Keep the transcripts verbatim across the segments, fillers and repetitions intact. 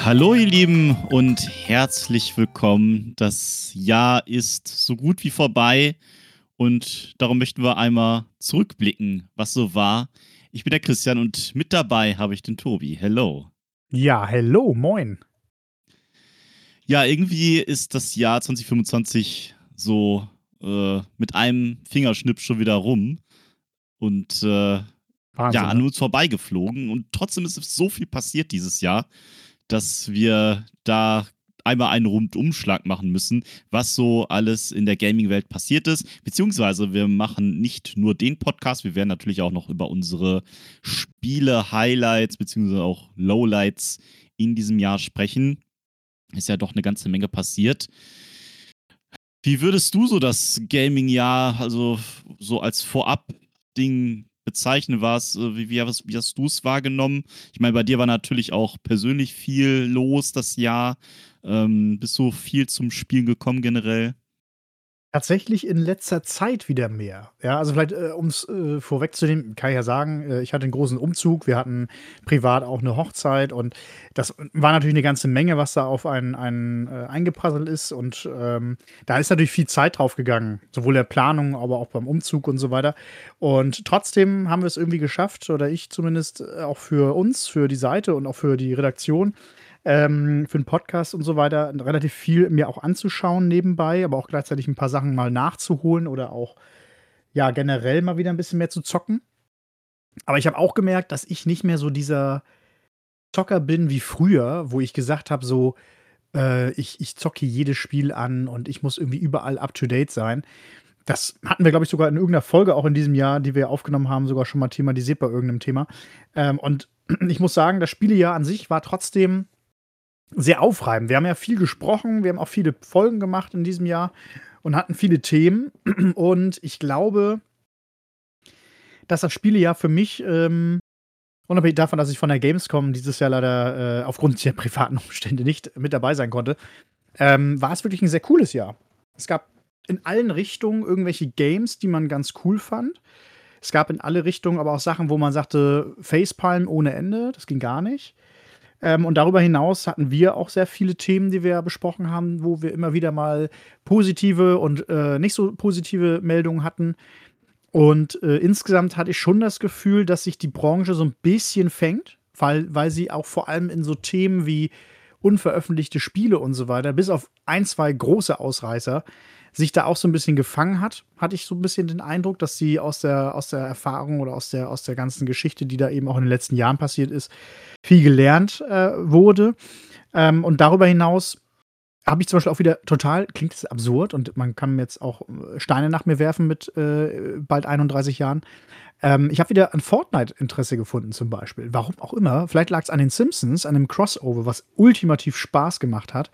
Hallo ihr Lieben und herzlich willkommen. Das Jahr ist so gut wie vorbei und darum möchten wir einmal zurückblicken, was so war. Ich bin der Christian und mit dabei habe ich den Tobi. Hello. Ja, hello, moin. Ja, irgendwie ist das Jahr zwanzig fünfundzwanzig so äh, mit einem Fingerschnipp schon wieder rum und äh, Wahnsinn, ja, an ne? uns vorbeigeflogen. Und trotzdem ist so viel passiert dieses Jahr, dass wir da einmal einen Rundumschlag machen müssen, was so alles in der Gaming-Welt passiert ist. Beziehungsweise wir machen nicht nur den Podcast, wir werden natürlich auch noch über unsere Spiele-Highlights beziehungsweise auch Lowlights in diesem Jahr sprechen. Ist ja doch eine ganze Menge passiert. Wie würdest du so das Gaming-Jahr, also so als Vorab-Ding bezeichnen? War's, äh, wie, wie, hast- wie hast du es wahrgenommen? Ich meine, bei dir war natürlich auch persönlich viel los das Jahr. Ähm, bist du viel zum Spielen gekommen generell? Tatsächlich in letzter Zeit wieder mehr. Ja, also vielleicht, äh, um's, äh, vorwegzunehmen, kann ich ja sagen, äh, ich hatte einen großen Umzug. Wir hatten privat auch eine Hochzeit und das war natürlich eine ganze Menge, was da auf einen einen, äh, eingeprasselt ist und, ähm, da ist natürlich viel Zeit drauf gegangen, sowohl der Planung, aber auch beim Umzug und so weiter. Und trotzdem haben wir es irgendwie geschafft oder ich zumindest, äh, auch für uns, für die Seite und auch für die Redaktion, ähm, für 'n Podcast und so weiter relativ viel mir auch anzuschauen nebenbei, aber auch gleichzeitig ein paar Sachen mal nachzuholen oder auch, ja, generell mal wieder ein bisschen mehr zu zocken. Aber ich habe auch gemerkt, dass ich nicht mehr so dieser Zocker bin wie früher, wo ich gesagt habe, so, äh, ich ich zocke hier jedes Spiel an und ich muss irgendwie überall up to date sein. Das hatten wir, glaube ich, sogar in irgendeiner Folge auch in diesem Jahr, die wir aufgenommen haben, sogar schon mal thematisiert bei irgendeinem Thema. Ähm, und ich muss sagen, das Spielejahr an sich war trotzdem sehr aufreibend. Wir haben ja viel gesprochen, wir haben auch viele Folgen gemacht in diesem Jahr und hatten viele Themen. Und ich glaube, dass das Spielejahr für mich, ähm, unabhängig davon, dass ich von der Gamescom dieses Jahr leider äh, aufgrund der privaten Umstände nicht mit dabei sein konnte, ähm, war es wirklich ein sehr cooles Jahr. Es gab in allen Richtungen irgendwelche Games, die man ganz cool fand. Es gab in alle Richtungen aber auch Sachen, wo man sagte, Facepalm ohne Ende, das ging gar nicht. Ähm, und darüber hinaus hatten wir auch sehr viele Themen, die wir besprochen haben, wo wir immer wieder mal positive und äh, nicht so positive Meldungen hatten. Und äh, insgesamt hatte ich schon das Gefühl, dass sich die Branche so ein bisschen fängt, weil, weil sie auch vor allem in so Themen wie unveröffentlichte Spiele und so weiter, bis auf ein, zwei große Ausreißer, sich da auch so ein bisschen gefangen hat, hatte ich so ein bisschen den Eindruck, dass sie aus der, aus der Erfahrung oder aus der, aus der ganzen Geschichte, die da eben auch in den letzten Jahren passiert ist, viel gelernt äh, wurde. Ähm, und darüber hinaus habe ich zum Beispiel auch wieder total, klingt das absurd und man kann mir jetzt auch äh, Steine nach mir werfen mit äh, bald einunddreißig Jahren. Ähm, ich habe wieder an Fortnite Interesse gefunden, zum Beispiel. Warum auch immer. Vielleicht lag es an den Simpsons, an einem Crossover, was ultimativ Spaß gemacht hat.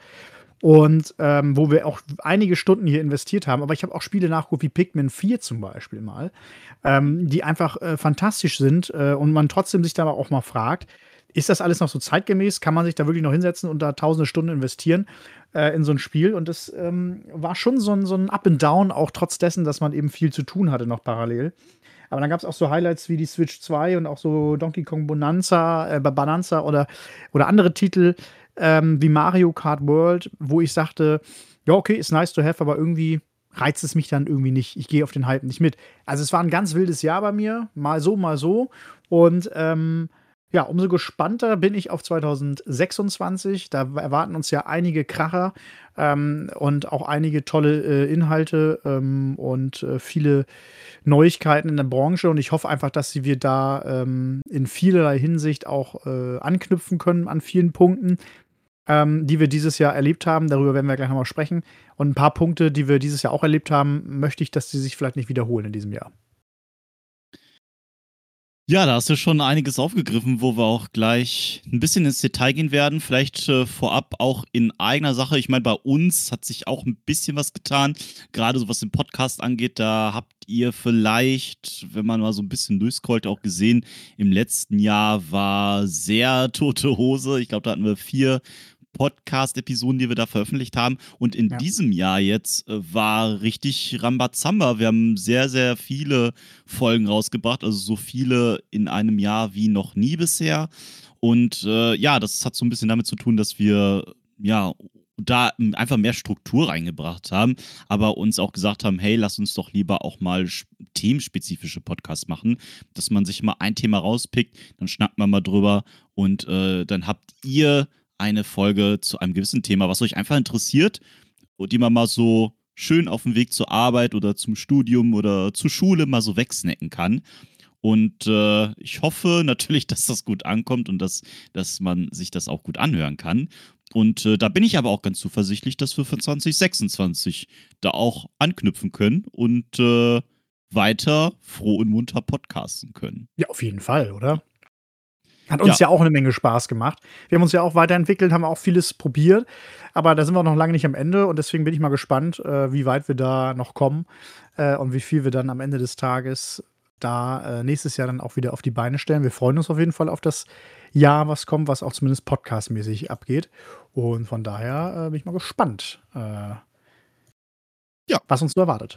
Und ähm, wo wir auch einige Stunden hier investiert haben. Aber ich habe auch Spiele nachgeguckt, wie Pikmin vier zum Beispiel mal, ähm, die einfach äh, fantastisch sind äh, und man trotzdem sich da auch mal fragt, ist das alles noch so zeitgemäß? Kann man sich da wirklich noch hinsetzen und da tausende Stunden investieren äh, in so ein Spiel? Und das ähm, war schon so ein, so ein Up and Down, auch trotz dessen, dass man eben viel zu tun hatte noch parallel. Aber dann gab es auch so Highlights wie die Switch zwei und auch so Donkey Kong Bonanza, äh, Bonanza oder, oder andere Titel ähm, wie Mario Kart World, wo ich sagte, ja, okay, ist nice to have, aber irgendwie reizt es mich dann irgendwie nicht. Ich gehe auf den Hype nicht mit. Also es war ein ganz wildes Jahr bei mir, mal so, mal so. Und ähm, ja, umso gespannter bin ich auf zwanzig sechsundzwanzig. Da erwarten uns ja einige Kracher ähm, und auch einige tolle äh, Inhalte ähm, und äh, viele Neuigkeiten in der Branche. Und ich hoffe einfach, dass sie wir da ähm, in vielerlei Hinsicht auch äh, anknüpfen können an vielen Punkten, ähm, die wir dieses Jahr erlebt haben. Darüber werden wir gleich nochmal sprechen. Und ein paar Punkte, die wir dieses Jahr auch erlebt haben, möchte ich, dass sie sich vielleicht nicht wiederholen in diesem Jahr. Ja, da hast du schon einiges aufgegriffen, wo wir auch gleich ein bisschen ins Detail gehen werden. Vielleicht äh, vorab auch in eigener Sache. Ich meine, bei uns hat sich auch ein bisschen was getan. Gerade so was den Podcast angeht, da habt ihr vielleicht, wenn man mal so ein bisschen durchscrollt, auch gesehen, im letzten Jahr war sehr tote Hose. Ich glaube, da hatten wir vier Podcast-Episoden, die wir da veröffentlicht haben. Und in Ja. diesem Jahr jetzt äh, war richtig Rambazamba. Wir haben sehr, sehr viele Folgen rausgebracht, also so viele in einem Jahr wie noch nie bisher. Und äh, ja, das hat so ein bisschen damit zu tun, dass wir ja da einfach mehr Struktur reingebracht haben, aber uns auch gesagt haben, hey, lass uns doch lieber auch mal sch- themenspezifische Podcasts machen, dass man sich mal ein Thema rauspickt, dann schnackt man mal drüber und äh, dann habt ihr eine Folge zu einem gewissen Thema, was euch einfach interessiert und die man mal so schön auf dem Weg zur Arbeit oder zum Studium oder zur Schule mal so wegsnacken kann. Und äh, ich hoffe natürlich, dass das gut ankommt und dass, dass man sich das auch gut anhören kann. Und äh, da bin ich aber auch ganz zuversichtlich, dass wir für zwanzig sechsundzwanzig da auch anknüpfen können und äh, weiter froh und munter podcasten können. Ja, auf jeden Fall, oder? Hat Ja, uns ja auch eine Menge Spaß gemacht. Wir haben uns ja auch weiterentwickelt, haben auch vieles probiert, aber da sind wir noch lange nicht am Ende und deswegen bin ich mal gespannt, äh, wie weit wir da noch kommen, äh, und wie viel wir dann am Ende des Tages da äh, nächstes Jahr dann auch wieder auf die Beine stellen. Wir freuen uns auf jeden Fall auf das Jahr, was kommt, was auch zumindest podcastmäßig abgeht. Und von daher äh, bin ich mal gespannt, äh, ja, was uns so erwartet.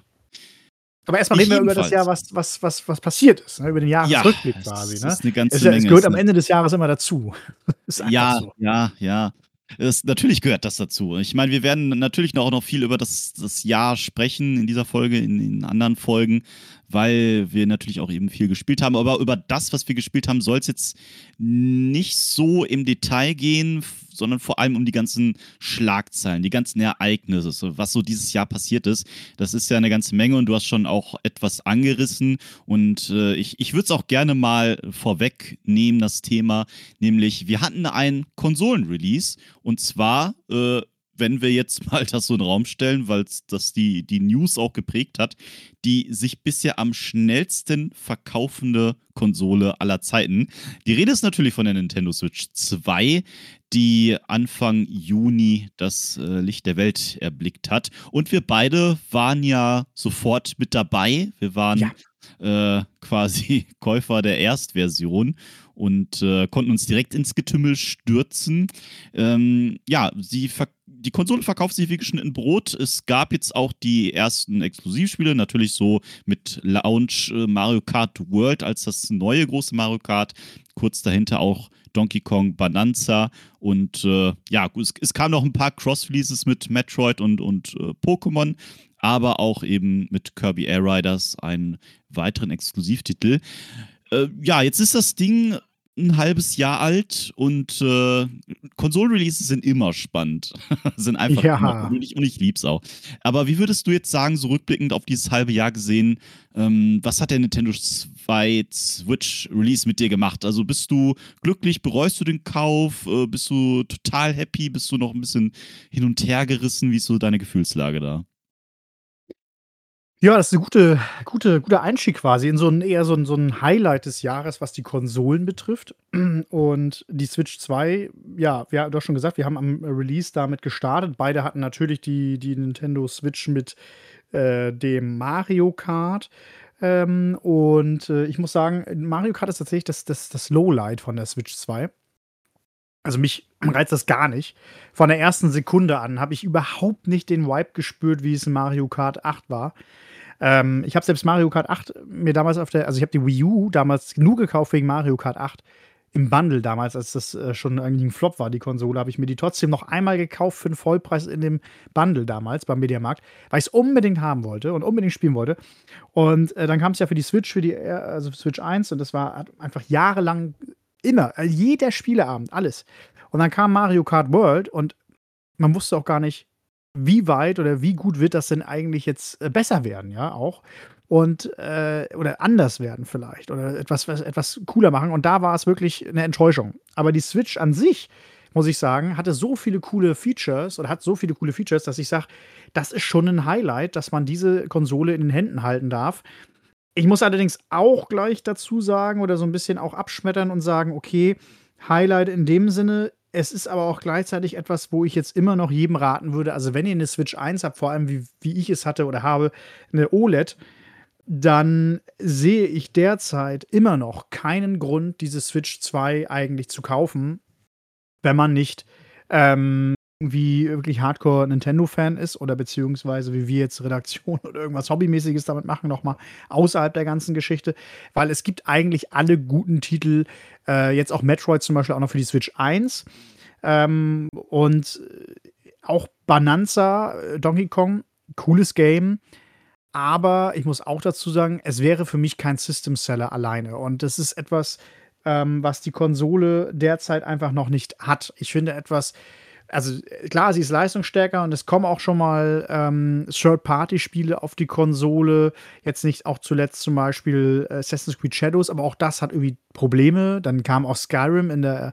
Aber erstmal ich reden wir über das Jahr, ebenfalls. was, was, was, was passiert ist, ne? Über den Ja, Jahresrückblick quasi. es Ne? ist eine Es, ganze ja, es Menge. gehört Es ist am eine Ende des Jahres immer dazu. Ist einfach Ja, so. ja, ja. Es, natürlich gehört das dazu. Ich meine, wir werden natürlich noch, auch noch viel über das, das Jahr sprechen in dieser Folge, in, in anderen Folgen, weil wir natürlich auch eben viel gespielt haben. Aber über das, was wir gespielt haben, soll es jetzt nicht so im Detail gehen, f- sondern vor allem um die ganzen Schlagzeilen, die ganzen Ereignisse, so was so dieses Jahr passiert ist. Das ist ja eine ganze Menge und du hast schon auch etwas angerissen. Und äh, ich, ich würde es auch gerne mal vorwegnehmen, das Thema. Nämlich, wir hatten ein Konsolen-Release und zwar, äh, wenn wir jetzt mal das so in den Raum stellen, weil das die, die News auch geprägt hat, die sich bisher am schnellsten verkaufende Konsole aller Zeiten. Die Rede ist natürlich von der Nintendo Switch zwei, die Anfang Juni das äh, Licht der Welt erblickt hat. Und wir beide waren ja sofort mit dabei. Wir waren Ja. äh, quasi Käufer der Erstversion und äh, konnten uns direkt ins Getümmel stürzen. Ähm, ja, sie ver die Konsole verkauft sich wie geschnitten Brot. Es gab jetzt auch die ersten Exklusivspiele, natürlich so mit Launch äh, Mario Kart World als das neue große Mario Kart. Kurz dahinter auch Donkey Kong Bonanza. Und äh, ja, es, es kamen noch ein paar Cross-Releases mit Metroid und, und äh, Pokémon, aber auch eben mit Kirby Air Riders einen weiteren Exklusivtitel. Äh, ja, jetzt ist das Ding ein halbes Jahr alt und äh, Konsolen-Releases sind immer spannend. sind einfach Ja. immer und ich, und ich lieb's auch. Aber wie würdest du jetzt sagen, so rückblickend auf dieses halbe Jahr gesehen, ähm, was hat der Nintendo zwei Switch Release mit dir gemacht? Also bist du glücklich, bereust du den Kauf, äh, bist du total happy, bist du noch ein bisschen hin und her gerissen? Wie ist so deine Gefühlslage da? Ja, das ist 'ne gute gute guter Einstieg quasi in so 'n eher so 'n so 'n Highlight des Jahres, was die Konsolen betrifft. Und die Switch zwei, ja, ja, du hast schon gesagt, wir haben am Release damit gestartet. Beide hatten natürlich die die Nintendo Switch mit, äh, dem Mario Kart. Ähm, und, äh, ich muss sagen, Mario Kart ist tatsächlich das das das Lowlight von der Switch zwei. Also, mich reizt das gar nicht. Von der ersten Sekunde an habe ich überhaupt nicht den Vibe gespürt, wie es in Mario Kart acht war. Ähm, ich habe selbst Mario Kart acht mir damals auf der also, ich habe die Wii U damals nur gekauft wegen Mario Kart acht. Im Bundle damals, als das, äh, schon eigentlich 'n Flop war, die Konsole, habe ich mir die trotzdem noch einmal gekauft für 'n Vollpreis in dem Bundle damals beim Mediamarkt, weil ich's unbedingt haben wollte und unbedingt spielen wollte. Und, äh, dann kam's ja für die Switch, für die R also, für Switch eins und das war hat einfach jahrelang immer, äh, jeder Spieleabend, alles. Und dann kam Mario Kart World und man wusste auch gar nicht, wie weit oder wie gut wird das denn eigentlich jetzt, äh, besser werden, ja, auch. Und, äh oder anders werden vielleicht oder etwas was etwas cooler machen. Und da war es wirklich 'ne Enttäuschung. Aber die Switch an sich, muss ich sagen, hatte so viele coole Features oder hat so viele coole Features, dass ich sage, das ist schon 'n Highlight, dass man diese Konsole in den Händen halten darf. Ich muss allerdings auch gleich dazu sagen oder so 'n bisschen auch abschmettern und sagen: „Okay, Highlight in dem Sinne, es ist aber auch gleichzeitig etwas, wo ich jetzt immer noch jedem raten würde, also, wenn ihr 'ne Switch eins habt, vor allem wie wie ich es hatte oder habe, 'ne O L E D, dann sehe ich derzeit immer noch keinen Grund, diese Switch zwei eigentlich zu kaufen, wenn man nicht ähm, irgendwie wirklich Hardcore-Nintendo-Fan ist oder beziehungsweise wie wir jetzt Redaktion oder irgendwas Hobbymäßiges damit machen, noch mal außerhalb der ganzen Geschichte. Weil es gibt eigentlich alle guten Titel, äh, jetzt auch Metroid zum Beispiel auch noch für die Switch eins. Ähm, und auch Bonanza, äh, Donkey Kong, cooles Game. Aber ich muss auch dazu sagen, es wäre für mich kein System-Seller alleine. Und das ist etwas, ähm, was die Konsole derzeit einfach noch nicht hat. Ich finde etwas, also äh, klar, sie ist leistungsstärker und es kommen auch schon mal ähm, Third-Party-Spiele auf die Konsole. Jetzt nicht auch zuletzt zum Beispiel Assassin's Creed Shadows, aber auch das hat irgendwie Probleme. Dann kam auch Skyrim in der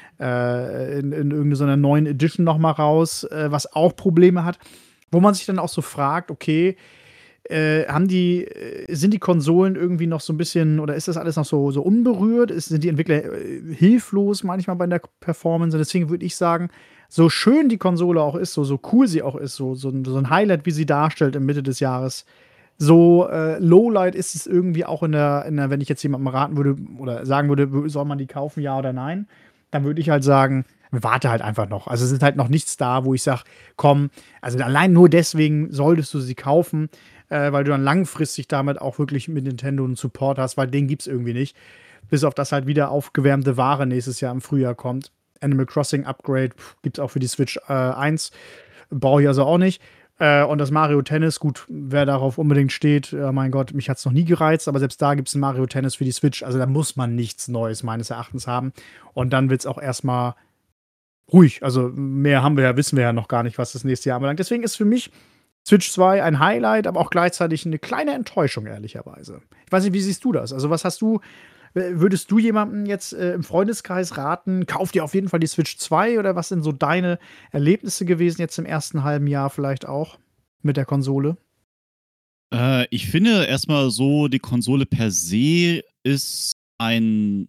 äh, in, in irgendeiner neuen Edition noch mal raus, äh, was auch Probleme hat. Wo man sich dann auch so fragt, okay, äh, haben die, äh, sind die Konsolen irgendwie noch so ein bisschen, oder ist das alles noch so, so unberührt? Ist, sind die Entwickler äh, hilflos manchmal bei der Performance? Und deswegen würde ich sagen, so schön die Konsole auch ist, so, so cool sie auch ist, so, so, ein, so ein Highlight, wie sie darstellt im Mitte des Jahres, so äh, Lowlight ist es irgendwie auch in der, in der, wenn ich jetzt jemandem raten würde oder sagen würde, soll man die kaufen, ja oder nein, dann würde ich halt sagen, warte halt einfach noch. Also es ist halt noch nichts da, wo ich sage, komm, also allein nur deswegen solltest du sie kaufen, äh, weil du dann langfristig damit auch wirklich mit Nintendo einen Support hast, weil den gibt's irgendwie nicht. Bis auf das halt wieder aufgewärmte Ware nächstes Jahr im Frühjahr kommt. Animal Crossing Upgrade pff, gibt's auch für die Switch äh, eins. Brauche ich also auch nicht. Äh, und das Mario Tennis, gut, wer darauf unbedingt steht, äh, mein Gott, mich hat's noch nie gereizt, aber selbst da gibt's ein Mario Tennis für die Switch. Also da muss man nichts Neues meines Erachtens haben. Und dann wird's auch erstmal ruhig. Also mehr haben wir ja, wissen wir ja noch gar nicht, was das nächste Jahr anbelangt. Deswegen ist für mich Switch zwei ein Highlight, aber auch gleichzeitig eine kleine Enttäuschung, ehrlicherweise. Ich weiß nicht, wie siehst du das? Also, was hast du, äh, würdest du jemandem jetzt äh, im Freundeskreis raten, kauf dir auf jeden Fall die Switch zwei oder was sind so deine Erlebnisse gewesen jetzt im ersten halben Jahr vielleicht auch mit der Konsole? Äh, ich finde erstmal so, die Konsole per se ist ein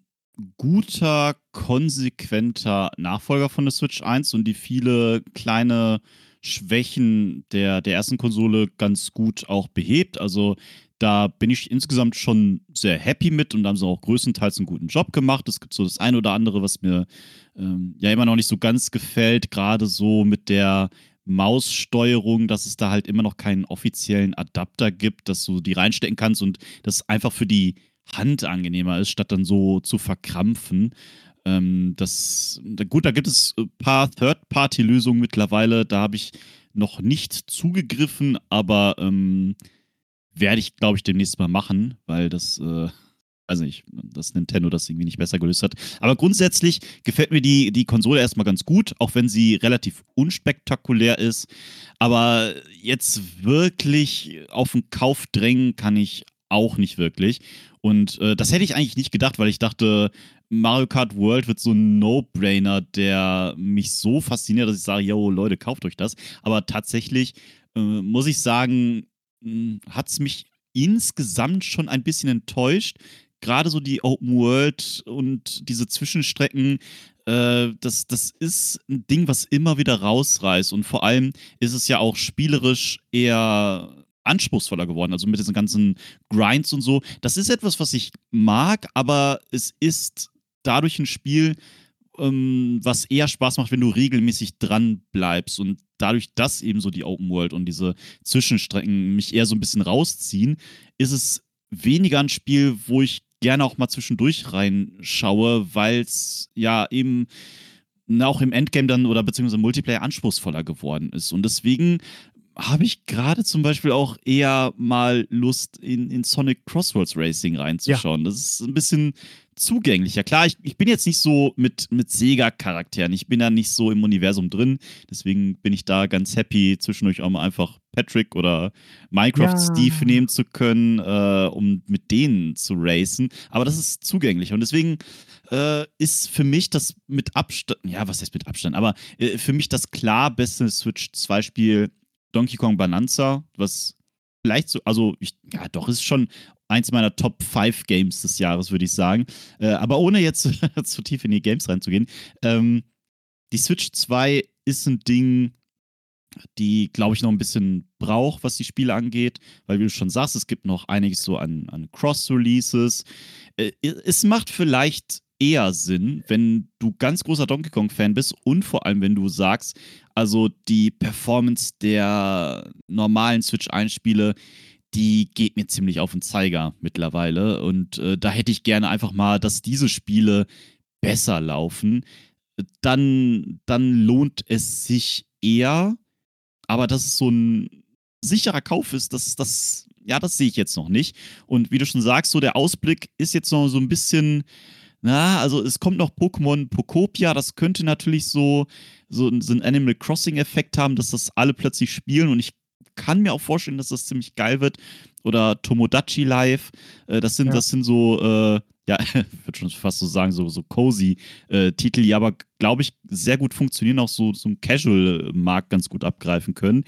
guter, konsequenter Nachfolger von der Switch eins und die viele kleine Schwächen der, der ersten Konsole ganz gut auch behebt. Also da bin ich insgesamt schon sehr happy mit und da haben sie auch größtenteils einen guten Job gemacht. Es gibt so das eine oder andere, was mir ähm, ja immer noch nicht so ganz gefällt, gerade so mit der Maussteuerung, dass es da halt immer noch keinen offiziellen Adapter gibt, dass du die reinstecken kannst und das einfach für die Hand angenehmer ist, statt dann so zu verkrampfen. Ähm, das, gut, da gibt es ein paar Third-Party-Lösungen mittlerweile, da habe ich noch nicht zugegriffen, aber ähm, werde ich, glaube ich, demnächst mal machen, weil das, äh, also nicht, dass Nintendo das irgendwie nicht besser gelöst hat. Aber grundsätzlich gefällt mir die, die Konsole erstmal ganz gut, auch wenn sie relativ unspektakulär ist. Aber jetzt wirklich auf den Kauf drängen kann ich auch nicht wirklich. Und äh, das hätte ich eigentlich nicht gedacht, weil ich dachte, Mario Kart World wird so ein No-Brainer, der mich so fasziniert, dass ich sage, yo, Leute, kauft euch das. Aber tatsächlich äh, muss ich sagen, hat es mich insgesamt schon ein bisschen enttäuscht. Gerade so die Open World und diese Zwischenstrecken, äh, das, das ist ein Ding, was immer wieder rausreißt. Und vor allem ist es ja auch spielerisch eher anspruchsvoller geworden, also mit diesen ganzen Grinds und so. Das ist etwas, was ich mag, aber es ist dadurch ein Spiel, ähm, was eher Spaß macht, wenn du regelmäßig dran bleibst und dadurch, dass eben so die Open World und diese Zwischenstrecken mich eher so ein bisschen rausziehen, ist es weniger ein Spiel, wo ich gerne auch mal zwischendurch reinschaue, weil es ja eben auch im Endgame dann oder beziehungsweise im Multiplayer anspruchsvoller geworden ist. Und deswegen habe ich gerade zum Beispiel auch eher mal Lust, in, in Sonic Crossworlds Racing reinzuschauen. Ja. Das ist ein bisschen zugänglicher. Klar, ich, ich bin jetzt nicht so mit, mit Sega-Charakteren. Ich bin da nicht so im Universum drin. Deswegen bin ich da ganz happy, zwischendurch auch mal einfach Patrick oder Minecraft ja. Steve nehmen zu können, äh, um mit denen zu racen. Aber das ist zugänglicher. Und deswegen äh, ist für mich das mit Abstand, ja, was heißt mit Abstand, aber äh, für mich das klar beste Switch zwei Spiel Donkey Kong Bonanza, was vielleicht so, also ich, ja doch, ist schon eins meiner Top fünf Games des Jahres, würde ich sagen. Äh, aber ohne jetzt zu tief in die Games reinzugehen, ähm, die Switch zwei ist ein Ding, die, glaube ich, noch ein bisschen braucht, was die Spiele angeht, weil, wie du schon sagst, es gibt noch einiges so an, an Cross-Releases. Äh, es macht vielleicht eher Sinn, wenn du ganz großer Donkey Kong-Fan bist und vor allem, wenn du sagst, also die Performance der normalen Switch eins Spiele, die geht mir ziemlich auf den Zeiger mittlerweile. Und äh, da hätte ich gerne einfach mal, dass diese Spiele besser laufen. Dann, dann lohnt es sich eher. Aber dass es so ein sicherer Kauf ist, das, das, ja, das sehe ich jetzt noch nicht. Und wie du schon sagst, so der Ausblick ist jetzt noch so ein bisschen, na, also es kommt noch Pokémon Pokopia, das könnte natürlich so, so, so einen Animal Crossing-Effekt haben, dass das alle plötzlich spielen und ich kann mir auch vorstellen, dass das ziemlich geil wird. Oder Tomodachi Live, äh, das sind, Ja. das sind so, äh, ja, ich würde schon fast so sagen, so, so cozy äh, Titel, die aber, glaube ich, sehr gut funktionieren, auch so, so im Casual-Markt ganz gut abgreifen können.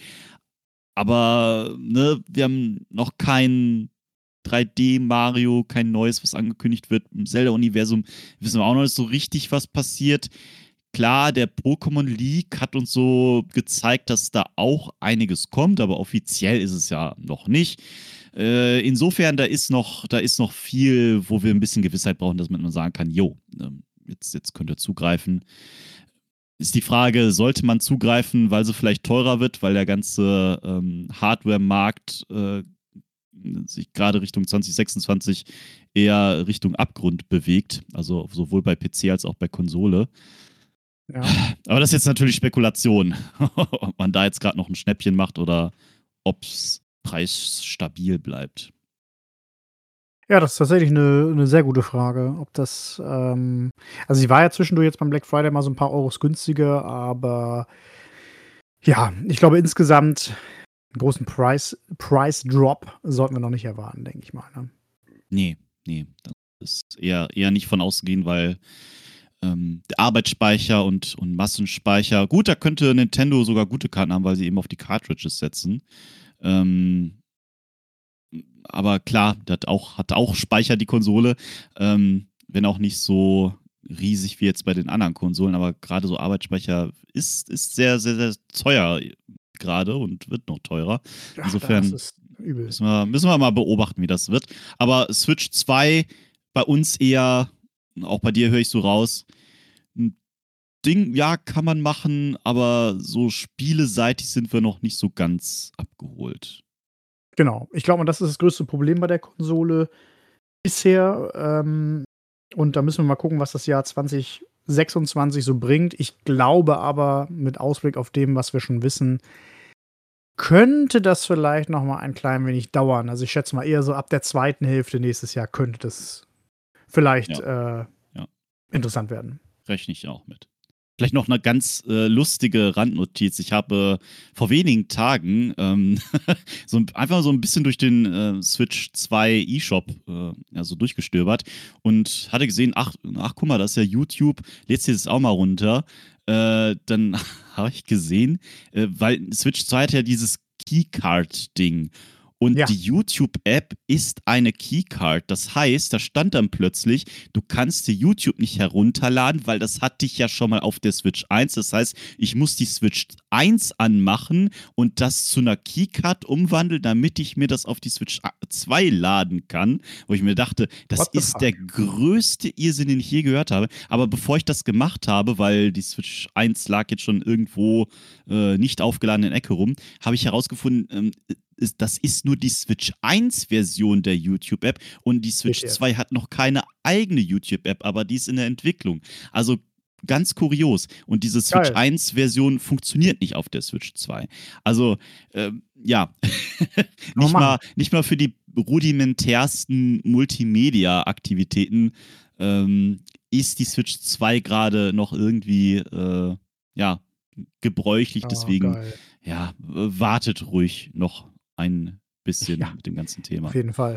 Aber, ne, wir haben noch kein drei D-Mario, kein neues, was angekündigt wird. Im Zelda-Universum wissen wir auch noch nicht so richtig, was passiert. Klar, der Pokémon League hat uns so gezeigt, dass da auch einiges kommt, aber offiziell ist es ja noch nicht. Äh, insofern, da ist noch, da ist noch viel, wo wir ein bisschen Gewissheit brauchen, dass man nur sagen kann, jo, ähm, jetzt, jetzt könnt ihr zugreifen. Ist die Frage, sollte man zugreifen, weil sie vielleicht teurer wird, weil der ganze ähm, Hardware-Markt äh, sich gerade Richtung zwanzig sechsundzwanzig eher Richtung Abgrund bewegt, also sowohl bei P C als auch bei Konsole. Ja. Aber das ist jetzt natürlich Spekulation, ob man da jetzt gerade noch ein Schnäppchen macht oder ob es preisstabil bleibt. Ja, das ist tatsächlich eine 'ne sehr gute Frage, ob das, ähm also, sie war ja zwischendurch jetzt beim Black Friday mal so ein paar Euros günstiger, aber ja, ich glaube insgesamt 'n großen Price Price Drop sollten wir noch nicht erwarten, denke ich mal, ne? Nee, nee, das ist eher, eher nicht von auszugehen, weil ähm, der Arbeitsspeicher und, und Massenspeicher, gut, da könnte Nintendo sogar gute Karten haben, weil sie eben auf die Cartridges setzen. Ähm, aber klar, das hat auch, hat auch Speicher die Konsole, ähm, wenn auch nicht so riesig wie jetzt bei den anderen Konsolen, aber gerade so Arbeitsspeicher ist, ist sehr, sehr, sehr teuer gerade und wird noch teurer. Ja, das Insofern ist übel. müssen wir, müssen wir mal beobachten, wie das wird. Aber Switch zwei bei uns eher, auch bei dir höre ich so raus, ein Ding, ja, kann man machen, aber so spieleseitig sind wir noch nicht so ganz abgeholt. Genau. Ich glaube mal, das ist das größte Problem bei der Konsole bisher, ähm, und da müssen wir mal gucken, was das Jahr zwanzig sechsundzwanzig so bringt. Ich glaube aber, mit Ausblick auf dem, was wir schon wissen, könnte das vielleicht noch mal ein klein wenig dauern. Also, ich schätze mal eher so ab der zweiten Hälfte nächstes Jahr könnte das vielleicht, Ja, äh, ja, interessant werden. rechne ich auch mit. Vielleicht noch eine ganz äh, lustige Randnotiz. Ich habe äh, vor wenigen Tagen ähm, so ein- einfach so ein bisschen durch den äh, Switch zwei eShop äh, also durchgestöbert und hatte gesehen, ach, ach guck mal, das ist ja YouTube, lädst dir das auch mal runter. Äh, dann habe ich gesehen, äh, weil Switch zwei hat ja dieses Keycard-Ding. Und Ja. die YouTube-App ist eine Keycard. Das heißt, da stand dann plötzlich, du kannst dir YouTube nicht herunterladen, weil das hatte ich ja schon mal auf der Switch eins. Das heißt, ich muss die Switch eins anmachen und das zu einer Keycard umwandeln, damit ich mir das auf die Switch zwei laden kann. Wo ich mir dachte, das What the ist fuck? der größte Irrsinn, den ich je gehört habe. Aber bevor ich das gemacht habe, weil die Switch eins lag jetzt schon irgendwo äh, nicht aufgeladen in der Ecke rum, habe ich herausgefunden, ähm, ist, das ist nur die Switch eins Version der YouTube-App und die Switch Verstehe. zwei hat noch keine eigene YouTube-App, aber die ist in der Entwicklung. Also ganz kurios. Und diese Switch Geil. eins Version funktioniert nicht auf der Switch zwei. Also, ähm, ja, nicht, machen. mal, nicht mal für die rudimentärsten Multimedia-Aktivitäten ähm, ist die Switch zwei gerade noch irgendwie, äh, ja, gebräuchlich. Oh, Deswegen, geil. ja, wartet ruhig noch ein bisschen Ja, mit dem ganzen auf Thema. jeden Fall.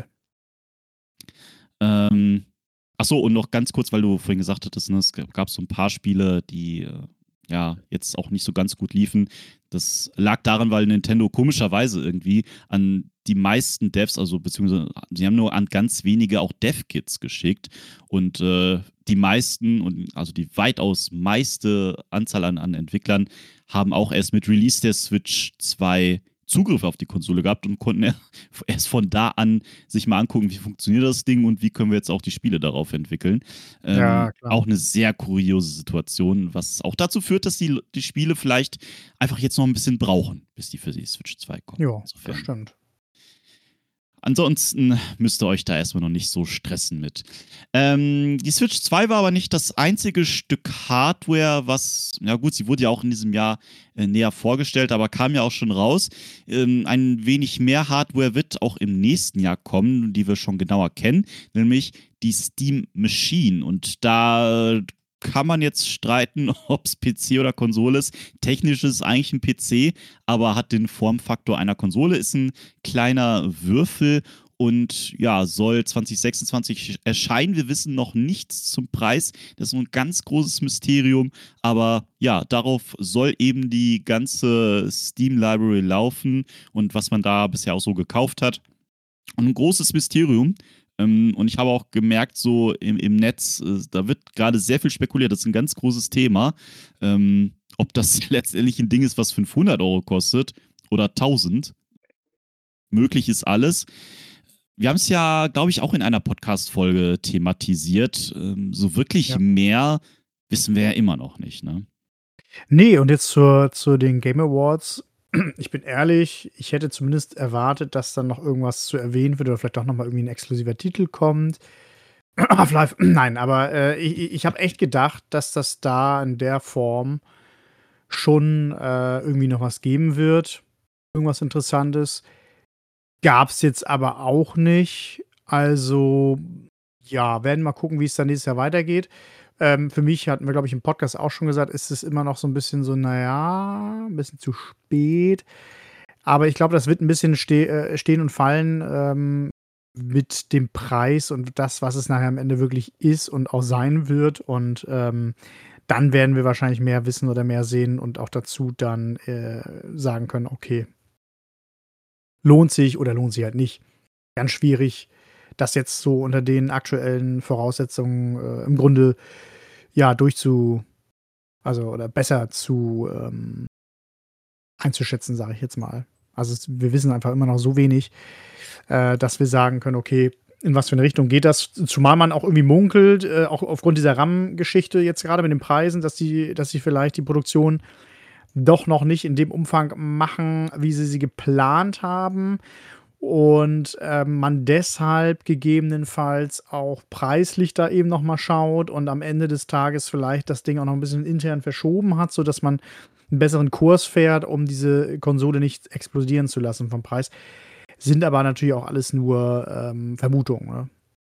Ähm, achso, und noch ganz kurz, weil du vorhin gesagt hattest, ne, es gab gab so ein paar Spiele, die äh, ja jetzt auch nicht so ganz gut liefen. Das lag daran, weil Nintendo komischerweise irgendwie an die meisten Devs, also beziehungsweise sie haben nur an ganz wenige auch Dev-Kits geschickt und äh, die meisten und also die weitaus meiste Anzahl an, an Entwicklern haben auch erst mit Release der Switch zwei Zugriff auf die Konsole gehabt und konnten er- erst von da an sich mal angucken, wie funktioniert das Ding und wie können wir jetzt auch die Spiele darauf entwickeln. Ähm, Ja, klar. auch eine sehr kuriose Situation, was auch dazu führt, dass die, die Spiele vielleicht einfach jetzt noch ein bisschen brauchen, bis die für die Switch zwei kommen. Ja, das Insofern. stimmt. Ansonsten müsst ihr euch da erstmal noch nicht so stressen mit. Ähm, die Switch zwei war aber nicht das einzige Stück Hardware, was, ja gut, sie wurde ja auch in diesem Jahr äh, näher vorgestellt, aber kam ja auch schon raus. Ähm, ein wenig mehr Hardware wird auch im nächsten Jahr kommen, die wir schon genauer kennen, nämlich die Steam Machine. Und da kann man jetzt streiten, ob es P C oder Konsole ist. Technisch ist es eigentlich ein P C, aber hat den Formfaktor einer Konsole, ist ein kleiner Würfel und ja, soll zwanzig sechsundzwanzig erscheinen. Wir wissen noch nichts zum Preis. Das ist so ein ganz großes Mysterium. Aber ja, darauf soll eben die ganze Steam Library laufen und was man da bisher auch so gekauft hat. Und ein großes Mysterium. Ähm, und ich habe auch gemerkt, so im, im Netz, äh, da wird gerade sehr viel spekuliert. Das ist ein ganz großes Thema. Ähm, ob das letztendlich ein Ding ist, was fünfhundert Euro kostet oder tausend. Möglich ist alles. Wir haben es ja, glaube ich, auch in einer Podcast-Folge thematisiert. Ähm, so wirklich Ja. mehr wissen wir ja immer noch nicht, ne? Nee, und jetzt zur, zu den Game Awards. Ich bin ehrlich, ich hätte zumindest erwartet, dass dann noch irgendwas zu erwähnen wird oder vielleicht auch noch mal irgendwie ein exklusiver Titel kommt. Half-Life, nein, aber äh, ich, ich habe echt gedacht, dass das da in der Form schon äh, irgendwie noch was geben wird. Irgendwas Interessantes. Gab es jetzt aber auch nicht. Also, ja, werden mal gucken, wie es dann nächstes Jahr weitergeht. Ähm, für mich hatten wir, glaube ich, im Podcast auch schon gesagt, ist es immer noch so ein bisschen so, naja, ein bisschen zu spät. Aber ich glaube, das wird ein bisschen ste äh, stehen und fallen ähm, mit dem Preis und das, was es nachher am Ende wirklich ist und auch sein wird. Und ähm, dann werden wir wahrscheinlich mehr wissen oder mehr sehen und auch dazu dann äh, sagen können, okay, lohnt sich oder lohnt sich halt nicht. Ganz schwierig, das jetzt so unter den aktuellen Voraussetzungen äh, im Grunde ja durchzu, also oder besser zu ähm, einzuschätzen, sage ich jetzt mal. Also es, wir wissen einfach immer noch so wenig, äh, dass wir sagen können, okay, in was für eine Richtung geht das? Zumal man auch irgendwie munkelt, äh, auch aufgrund dieser RAM-Geschichte jetzt gerade mit den Preisen, dass die, dass sie vielleicht die Produktion doch noch nicht in dem Umfang machen, wie sie sie geplant haben. Und ähm, man deshalb gegebenenfalls auch preislich da eben noch mal schaut und am Ende des Tages vielleicht das Ding auch noch ein bisschen intern verschoben hat, sodass man einen besseren Kurs fährt, um diese Konsole nicht explodieren zu lassen vom Preis. Sind aber natürlich auch alles nur ähm, Vermutungen. Ne?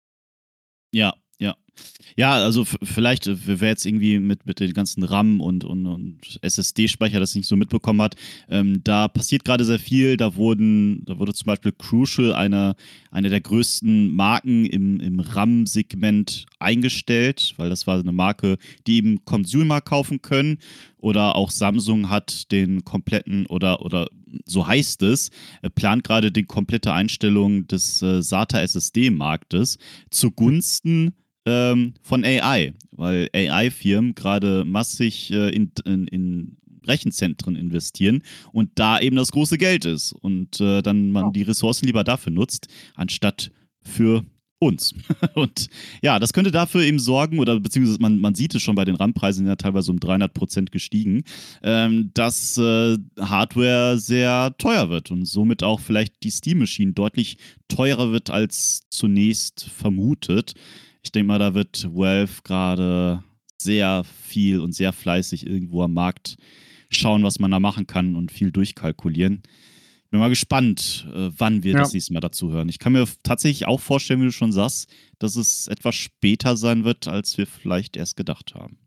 Ja, ja. Ja, also f- vielleicht, äh, wer jetzt irgendwie mit, mit den ganzen RAM und, und, und S S D-Speicher das nicht so mitbekommen hat, ähm, da passiert gerade sehr viel. Da wurden, da wurde zum Beispiel Crucial, eine, eine der größten Marken im, im RAM-Segment eingestellt, weil das war eine Marke, die eben Consumer kaufen können. Oder auch Samsung hat den kompletten, oder, oder so heißt es, äh, plant gerade die komplette Einstellung des äh, SATA S S D-Marktes zugunsten ähm, von A I, weil A I-Firmen gerade massig äh, in, in, in Rechenzentren investieren und da eben das große Geld ist und äh, dann man die Ressourcen lieber dafür nutzt, anstatt für uns. Und ja, das könnte dafür eben sorgen, oder beziehungsweise man, man sieht es schon bei den RAM-Preisen, ja teilweise um dreihundert Prozent gestiegen, ähm, dass äh, Hardware sehr teuer wird und somit auch vielleicht die Steam Machine deutlich teurer wird als zunächst vermutet. Ich denke mal, da wird Valve gerade sehr viel und sehr fleißig irgendwo am Markt schauen, was man da machen kann und viel durchkalkulieren. Bin mal gespannt, äh, wann wir Ja. das nächste Mal dazu hören. Ich kann mir tatsächlich auch vorstellen, wie du schon sagst, dass es etwas später sein wird, als wir vielleicht erst gedacht haben.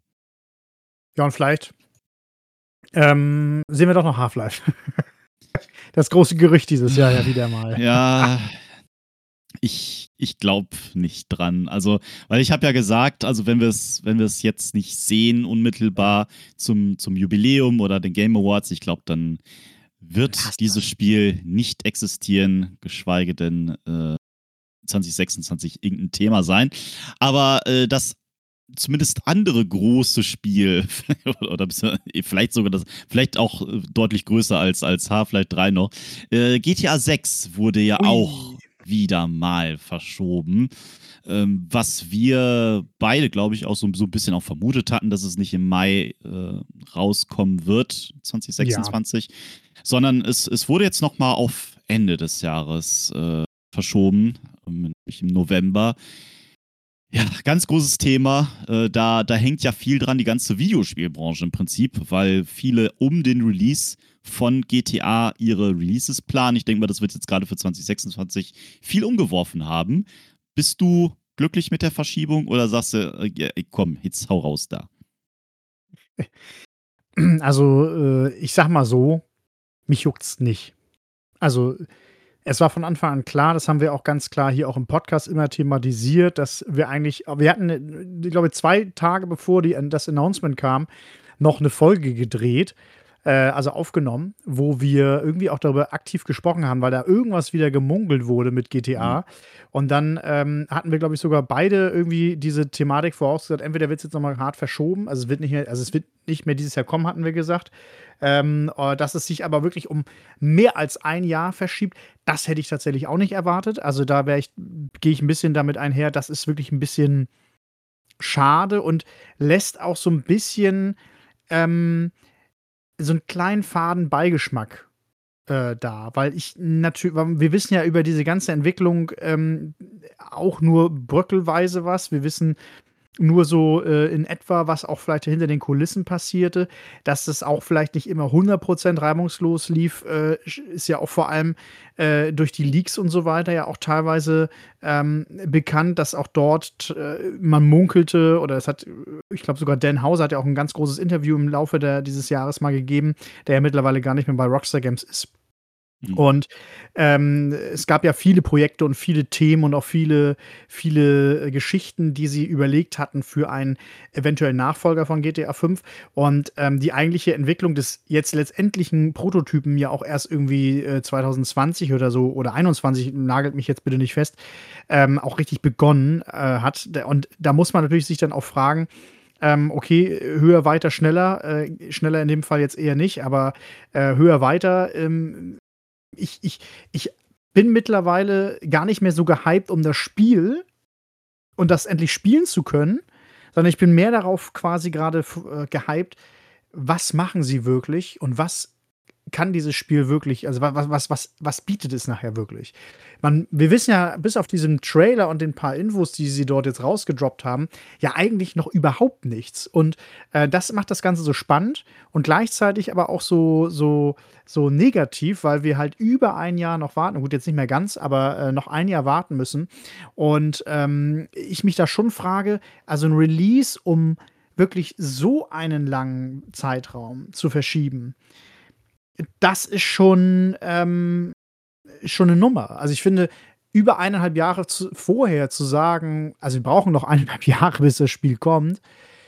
Ja, und vielleicht ähm, sehen wir doch noch Half-Life. Das große Gerücht dieses Jahr ja wieder mal. Ja, ich, ich glaube nicht dran. Also, weil ich habe ja gesagt, also wenn wir es wenn wir es jetzt nicht sehen, unmittelbar zum, zum Jubiläum oder den Game Awards, ich glaube, dann wird Hast dieses Spiel nicht existieren, geschweige denn äh, zwanzig sechsundzwanzig irgendein Thema sein. Aber äh, das zumindest andere große Spiel oder vielleicht sogar das, vielleicht auch deutlich größer als, als Half-Life drei noch. Äh, G T A sechs wurde ja Ui. auch wieder mal verschoben. Ähm, was wir beide, glaube ich, auch so, so ein bisschen auch vermutet hatten, dass es nicht im Mai äh, rauskommen wird, zwanzig sechsundzwanzig, ja. sondern es, es wurde jetzt nochmal auf Ende des Jahres äh, verschoben, nämlich im November. Ja, ganz großes Thema. Äh, da, da hängt ja viel dran, die ganze Videospielbranche im Prinzip, weil viele um den Release von G T A ihre Releases planen. Ich denke mal, das wird jetzt gerade für zwanzig sechsundzwanzig viel umgeworfen haben. Bist du glücklich mit der Verschiebung oder sagst du, äh, ja, komm, jetzt hau raus da? Also, äh, ich sag mal so, mich juckt's nicht. Also, es war von Anfang an klar, das haben wir auch ganz klar hier auch im Podcast immer thematisiert, dass wir eigentlich, wir hatten, ich glaube, zwei Tage bevor die, das Announcement kam, noch eine Folge gedreht, äh, also aufgenommen, wo wir irgendwie auch darüber aktiv gesprochen haben, weil da irgendwas wieder gemungelt wurde mit G T A. Mhm. Und dann ähm, hatten wir, glaube ich, sogar beide irgendwie diese Thematik vorausgesagt, entweder wird es jetzt nochmal hart verschoben, also es wird nicht mehr, also es wird nicht mehr dieses Jahr kommen, hatten wir gesagt. Ähm, dass es sich aber wirklich um mehr als ein Jahr verschiebt, das hätte ich tatsächlich auch nicht erwartet. Also da wäre ich, gehe ich ein bisschen damit einher, das ist wirklich ein bisschen schade und lässt auch so ein bisschen ähm, so einen kleinen faden Beigeschmack äh, da, weil ich natürlich, wir wissen ja über diese ganze Entwicklung ähm, auch nur bröckelweise was. Wir wissen nur so äh, in etwa, was auch vielleicht hinter den Kulissen passierte, dass es auch vielleicht nicht immer hundert Prozent reibungslos lief, äh, ist ja auch vor allem äh, durch die Leaks und so weiter ja auch teilweise ähm, bekannt, dass auch dort äh, man munkelte oder es hat, ich glaube sogar Dan Houser hat ja auch ein ganz großes Interview im Laufe der, dieses Jahres mal gegeben, der ja mittlerweile gar nicht mehr bei Rockstar Games ist. Mhm. Und ähm, es gab ja viele Projekte und viele Themen und auch viele, viele Geschichten, die sie überlegt hatten für einen eventuellen Nachfolger von G T A fünf. Und ähm, die eigentliche Entwicklung des jetzt letztendlichen Prototypen ja auch erst irgendwie äh, zwanzig zwanzig oder so oder einundzwanzig, nagelt mich jetzt bitte nicht fest, ähm, auch richtig begonnen äh, hat. Und da muss man natürlich sich dann auch fragen, Ähm, okay, höher, weiter, schneller. Äh, schneller in dem Fall jetzt eher nicht, aber äh, höher, weiter. Ähm, ich, ich, ich bin mittlerweile gar nicht mehr so gehypt um das Spiel und das endlich spielen zu können, sondern ich bin mehr darauf quasi gerade äh, gehypt, was machen sie wirklich und was kann dieses Spiel wirklich, also was, was, was, was bietet es nachher wirklich? Man, wir wissen ja, bis auf diesen Trailer und den paar Infos, die sie dort jetzt rausgedroppt haben, ja eigentlich noch überhaupt nichts. Und äh, das macht das Ganze so spannend und gleichzeitig aber auch so, so, so negativ, weil wir halt über ein Jahr noch warten, gut, jetzt nicht mehr ganz, aber äh, noch ein Jahr warten müssen. Und ähm, ich mich da schon frage, also ein Release, um wirklich so einen langen Zeitraum zu verschieben, das ist schon, ähm, schon eine Nummer. Also ich finde, über eineinhalb Jahre zu, vorher zu sagen, also wir brauchen noch eineinhalb Jahre, bis das Spiel kommt,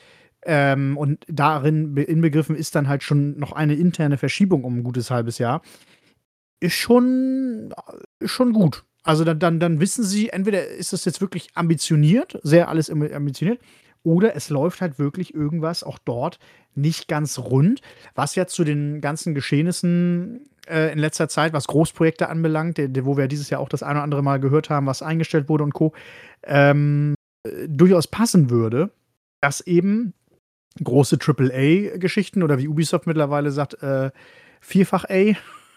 ähm, und darin inbegriffen ist dann halt schon noch eine interne Verschiebung um ein gutes halbes Jahr, ist schon, ist schon gut. Also dann, dann, dann wissen sie, entweder ist das jetzt wirklich ambitioniert, sehr alles ambitioniert, oder es läuft halt wirklich irgendwas auch dort nicht ganz rund, was ja zu den ganzen Geschehnissen äh, in letzter Zeit, was Großprojekte anbelangt, der, der, wo wir dieses Jahr auch das eine oder andere Mal gehört haben, was eingestellt wurde und Co., ähm, äh, durchaus passen würde, dass eben große Triple A-Geschichten oder wie Ubisoft mittlerweile sagt, äh, Vierfach A,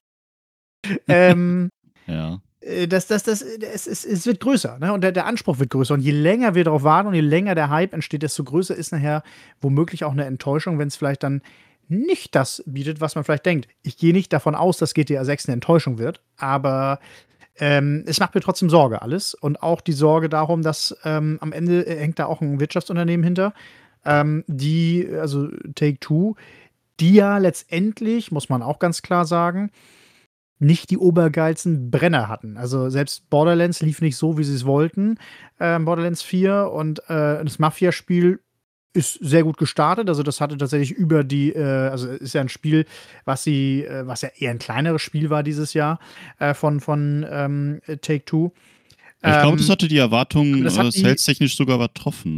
ähm, ja. Das, das, das, es, es, es wird größer, ne? Und der, der Anspruch wird größer. Und je länger wir darauf warten und je länger der Hype entsteht, desto größer ist nachher womöglich auch eine Enttäuschung, wenn es vielleicht dann nicht das bietet, was man vielleicht denkt. Ich gehe nicht davon aus, dass G T A sechs eine Enttäuschung wird, aber ähm, es macht mir trotzdem Sorge alles. Und auch die Sorge darum, dass ähm, am Ende hängt da auch ein Wirtschaftsunternehmen hinter, ähm, die, also Take-Two, die ja letztendlich, muss man auch ganz klar sagen, nicht die obergeilsten Brenner hatten. Also selbst Borderlands lief nicht so, wie sie es wollten, äh, Borderlands vier, und äh, das Mafia-Spiel ist sehr gut gestartet. Also das hatte tatsächlich über die, äh, also ist ja ein Spiel, was sie, äh, was ja eher ein kleineres Spiel war dieses Jahr äh, von, von ähm, Take-Two. Ich glaube, das hatte die Erwartungen das hat äh, die- salestechnisch sogar übertroffen.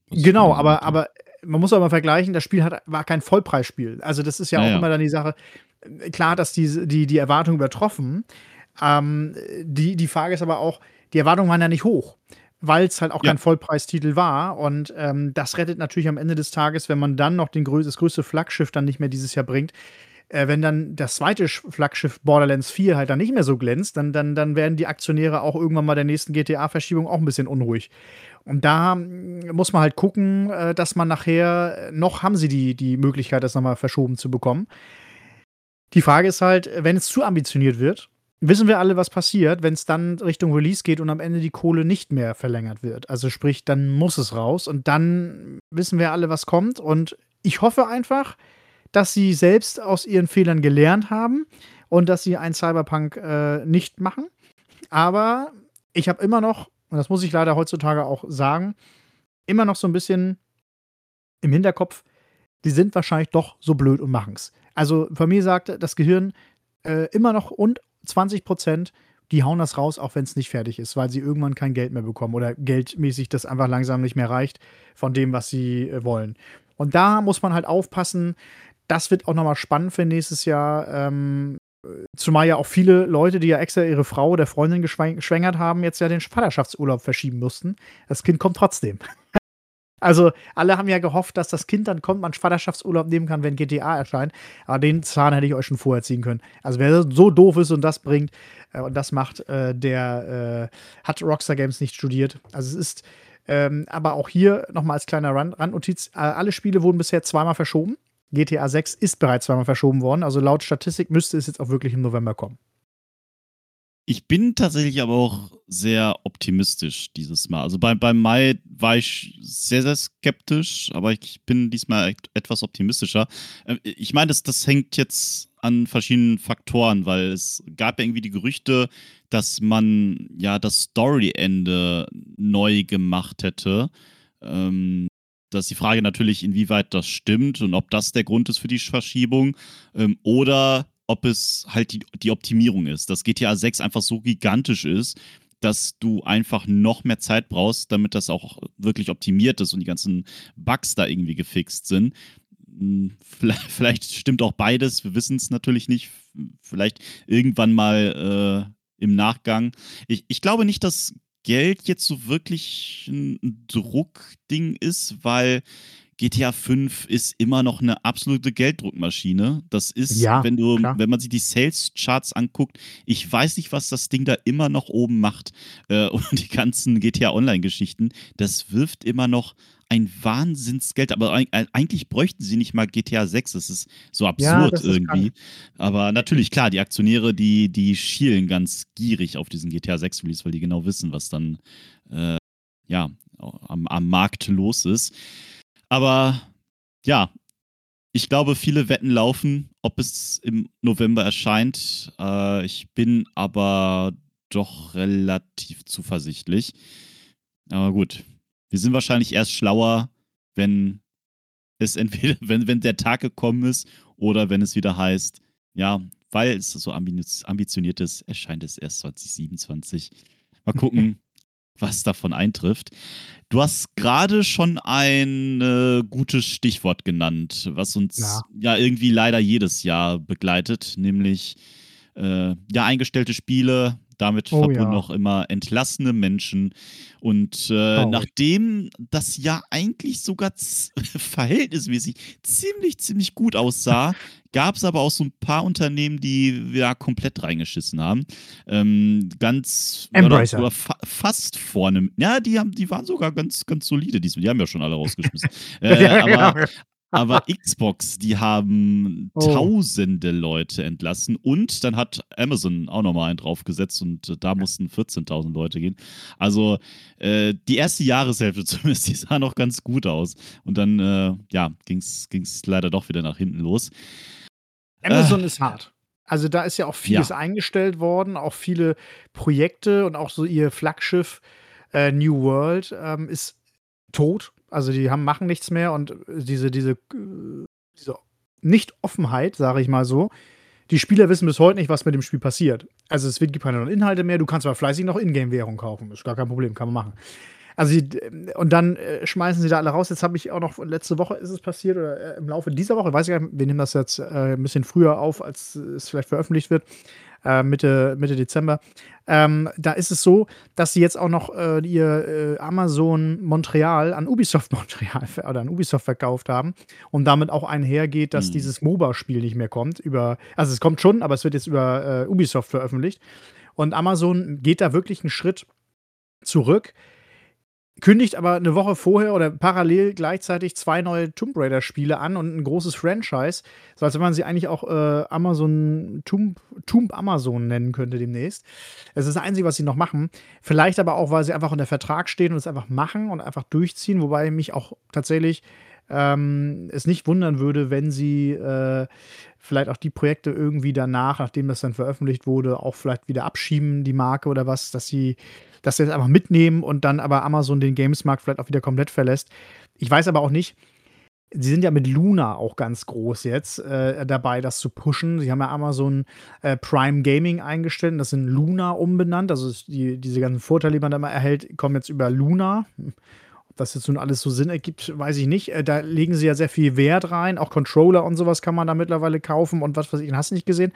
Was Genau, meine aber Seite. aber man muss aber vergleichen, das Spiel hat war kein Vollpreisspiel. Also, das ist ja Ja, auch ja. immer dann die Sache. Äh, klar hat das diese die die Erwartung übertroffen. Ähm, die die Frage ist aber auch, die Erwartungen waren ja nicht hoch, weil's halt auch Ja. kein Vollpreistitel war und, ähm, das rettet natürlich am Ende des Tages, wenn man dann noch den grö das größte Flaggschiff dann nicht mehr dieses Jahr bringt. Äh, wenn dann das zweite Sch Flaggschiff Borderlands vier halt dann nicht mehr so glänzt, dann dann dann werden die Aktionäre auch irgendwann mal der nächsten G T A-Verschiebung auch 'n bisschen unruhig. Und da, hm, muss man halt gucken, äh, dass man nachher noch haben sie die die Möglichkeit, das noch mal verschoben zu bekommen. Die Frage ist halt, äh, wenn es zu ambitioniert wird, wissen wir alle, was passiert, wenn's dann Richtung Release geht und am Ende die Kohle nicht mehr verlängert wird. Also, sprich, dann muss es raus und dann wissen wir alle, was kommt. Und ich hoffe einfach, dass sie selbst aus ihren Fehlern gelernt haben und dass sie ein Cyberpunk, äh, nicht machen. Aber ich habe immer noch, und das muss ich leider heutzutage auch sagen, immer noch so 'n bisschen im Hinterkopf, die sind wahrscheinlich doch so blöd und machen's. Also, bei mir sagt das Gehirn, äh, immer noch und zwanzig Prozent, die hauen das raus, auch wenn's nicht fertig ist, weil sie irgendwann kein Geld mehr bekommen oder geldmäßig das einfach langsam nicht mehr reicht von dem, was sie, äh, wollen. Und da muss man halt aufpassen. Das wird auch noch mal spannend für nächstes Jahr, ähm, äh, zumal ja auch viele Leute, die ja extra ihre Frau oder Freundin geschwäng geschwängert haben, jetzt ja den Vaterschaftsurlaub verschieben mussten. Das Kind kommt trotzdem. Also, alle haben ja gehofft, dass das Kind dann kommt, man Vaterschaftsurlaub nehmen kann, wenn G T A erscheint. Aber den Zahn hätte ich euch schon vorher ziehen können. Also, wer so doof ist und das bringt, äh, und das macht, äh, der, äh, hat Rockstar Games nicht studiert. Also, es ist, ähm aber auch hier noch mal als kleiner Rand Randnotiz, äh, alle Spiele wurden bisher zweimal verschoben. G T A sechs ist bereits zweimal verschoben worden. Also, laut Statistik müsste es jetzt auch wirklich im November kommen. Ich bin tatsächlich aber auch sehr optimistisch dieses Mal. Also, bei beim Mai war ich sehr, sehr skeptisch, aber ich bin diesmal et etwas optimistischer. Äh, ich meine, das das hängt jetzt an verschiedenen Faktoren, weil es gab ja irgendwie die Gerüchte, dass man ja das Storyende neu gemacht hätte. Ähm, da ist die Frage natürlich, inwieweit das stimmt und ob das der Grund ist für die Verschiebung, ähm, oder ob es halt die die Optimierung ist, dass G T A sechs einfach so gigantisch ist, dass du einfach noch mehr Zeit brauchst, damit das auch wirklich optimiert ist und die ganzen Bugs da irgendwie gefixt sind. Hm, viellei vielleicht stimmt auch beides, wir wissen's natürlich nicht. V vielleicht irgendwann mal, äh, im Nachgang. Ich ich glaube nicht, dass Geld jetzt so wirklich 'n 'n Druckding ist, weil G T A fünf ist immer noch 'ne absolute Gelddruckmaschine. Das ist, Ja, wenn du klar. wenn man sich die Sales Charts anguckt, ich weiß nicht, was das Ding da immer noch oben macht. Äh, und die ganzen G T A Online-Geschichten, das wirft immer noch ein Wahnsinnsgeld, aber eig ei eigentlich bräuchten sie nicht mal G T A sechs. Das ist so Ja, absurd das ist krank. irgendwie. Aber natürlich, klar, die Aktionäre, die die schielen ganz gierig auf diesen G T A sechs Release, weil die genau wissen, was dann, äh, ja, am am Markt los ist. Aber ja, ich glaube, viele Wetten laufen, ob es im November erscheint. Äh, ich bin aber doch relativ zuversichtlich. Aber gut, wir sind wahrscheinlich erst schlauer, wenn es entweder wenn wenn der Tag gekommen ist oder wenn es wieder heißt, ja, weil es so ambiniz ambitioniert ist, erscheint es erst zwanzig siebenundzwanzig. Mal gucken, was davon eintrifft. Du hast grade schon ein, äh, gutes Stichwort genannt, was uns Ja. ja irgendwie leider jedes Jahr begleitet, nämlich, äh, ja, eingestellte Spiele, damit Oh verbunden ja. auch immer entlassene Menschen. Und, äh, Traurig. nachdem das Jahr eigentlich sogar z verhältnismäßig ziemlich, ziemlich gut aussah, gab's aber auch so 'n paar Unternehmen, die, ja, komplett reingeschissen haben. Ähm, ganz oder Embracer. sogar fa fast vorne ja, die haben die waren sogar ganz ganz solide diesmal. Die haben ja schon alle rausgeschmissen. Äh, Ja, aber genau. aber Xbox, die haben Oh. tausende Leute entlassen und dann hat Amazon auch noch mal einen draufgesetzt und da mussten vierzehntausend Leute gehen. Also, äh, die erste Jahreshälfte zumindest, die sah noch ganz gut aus. Und dann, äh, ja, ging's ging's leider doch wieder nach hinten los. Äh. Amazon ist hart. Also, da ist ja auch vieles Ja. eingestellt worden, auch viele Projekte und auch so ihr Flaggschiff, äh, New World, ähm, ist tot. Also, die haben machen nichts mehr und diese diese g diese Nicht-Offenheit, sage ich mal so. Die Spieler wissen bis heute nicht, was mit dem Spiel passiert. Also, es wird gibt keine neuen Inhalte mehr. Du kannst aber fleißig noch Ingame-Währung kaufen. Ist gar kein Problem, kann man machen. Also, die und dann, äh, schmeißen sie da alle raus. Jetzt habe ich auch noch letzte Woche ist es passiert oder, äh, im Laufe dieser Woche, weiß ich gar nicht, wir nehmen das jetzt, äh, 'n bisschen früher auf, als es vielleicht veröffentlicht wird, äh, Mitte Mitte Dezember. Ähm, da ist es so, dass sie jetzt auch noch, äh, ihr, äh, Amazon Montreal an Ubisoft Montreal ver oder an Ubisoft verkauft haben und damit auch einhergeht, dass Mhm. dieses MOBA-Spiel nicht mehr kommt über also, es kommt schon, aber es wird jetzt über, äh, Ubisoft veröffentlicht. Und Amazon geht da wirklich 'n Schritt zurück, kündigt aber 'ne Woche vorher oder parallel gleichzeitig zwei neue Tomb Raider-Spiele an und 'n großes Franchise, so als wenn man sie eigentlich auch, äh, Amazon Tomb Tomb Amazon nennen könnte demnächst. Es ist das Einzige, was sie noch machen. Vielleicht aber auch, weil sie einfach unter Vertrag stehen und es einfach machen und einfach durchziehen, wobei mich auch tatsächlich, ähm, es nicht wundern würde, wenn sie, äh, vielleicht auch die Projekte irgendwie danach, nachdem das dann veröffentlicht wurde, auch vielleicht wieder abschieben, die Marke oder was, dass sie dass sie das einfach mitnehmen und dann aber Amazon den Games-Markt vielleicht auch wieder komplett verlässt. Ich weiß aber auch nicht sie sind ja mit Luna auch ganz groß jetzt, äh, dabei, das zu pushen. Sie haben ja Amazon, äh, Prime Gaming eingestellt und das in Luna umbenannt. Also, es die diese ganzen Vorteile, die man da immer erhält, kommen jetzt über Luna. Ob das jetzt nun alles so Sinn ergibt, weiß ich nicht. Äh, da legen sie ja sehr viel Wert rein. Auch Controller und so was kann man da mittlerweile kaufen und was weiß ich und hast du nicht gesehen.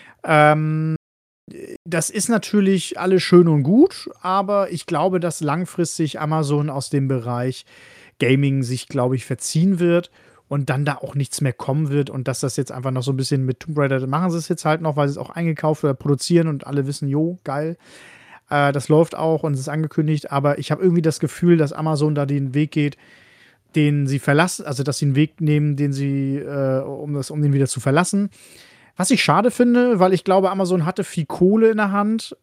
Ähm, äh, das ist natürlich alles schön und gut, aber ich glaube, dass langfristig Amazon aus dem Bereich Gaming sich, glaube ich, verziehen wird und dann da auch nichts mehr kommen wird und dass das jetzt einfach noch so 'n bisschen mit Tomb Raider machen sie es jetzt halt noch, weil sie es auch eingekauft oder produzieren und alle wissen: „Jo, geil.“ Äh, das läuft auch und es ist angekündigt, aber ich habe irgendwie das Gefühl, dass Amazon da den Weg geht, den sie verlassen also, dass sie 'n Weg nehmen, den sie, äh um das um den wieder zu verlassen. Was ich schade finde, weil ich glaube, Amazon hatte viel Kohle in der Hand.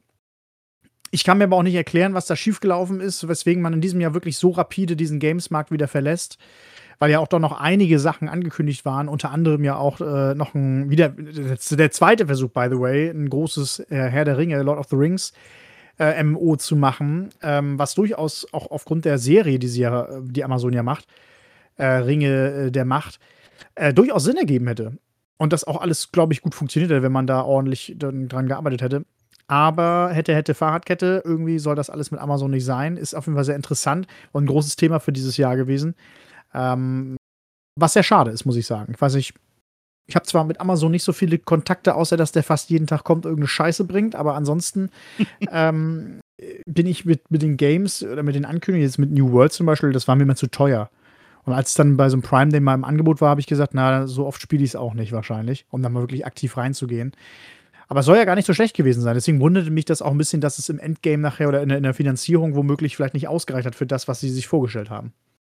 Ich kann mir aber auch nicht erklären, was da schiefgelaufen ist, weswegen man in diesem Jahr wirklich so rapide diesen Games-Markt wieder verlässt, weil ja auch doch noch einige Sachen angekündigt waren, unter anderem ja auch, äh, noch 'n wieder der zweite Versuch, by the way, 'n großes, äh, Herr der Ringe, Lord of the Rings, äh, M M O zu machen, ähm, was durchaus auch aufgrund der Serie, die sie ja die Amazon ja macht, äh, Ringe, äh, der Macht, äh, durchaus Sinn ergeben hätte. Und das auch alles, glaube ich, gut funktioniert hätte, wenn man da ordentlich dann dran gearbeitet hätte. Aber hätte, hätte Fahrradkette, irgendwie soll das alles mit Amazon nicht sein. Ist auf jeden Fall sehr interessant und 'n großes Thema für dieses Jahr gewesen. Ähm, was sehr schade ist, muss ich sagen. Ich weiß nicht ich habe zwar mit Amazon nicht so viele Kontakte, außer dass der fast jeden Tag kommt, irgend 'ne Scheiße bringt, aber ansonsten, ähm, äh, bin ich mit mit den Games oder mit den Ankündigungen jetzt mit New World zum Beispiel, das war mir immer zu teuer. Und als es dann bei so 'nem Prime Day mal im Angebot war, habe ich gesagt: „Na, so oft spiele ich's auch nicht wahrscheinlich“, um dann mal wirklich aktiv reinzugehen. Aber es soll ja gar nicht so schlecht gewesen sein. Deswegen wunderte mich das auch 'n bisschen, dass es im Endgame nachher oder in der in der Finanzierung womöglich vielleicht nicht ausgereicht hat für das, was sie sich vorgestellt haben.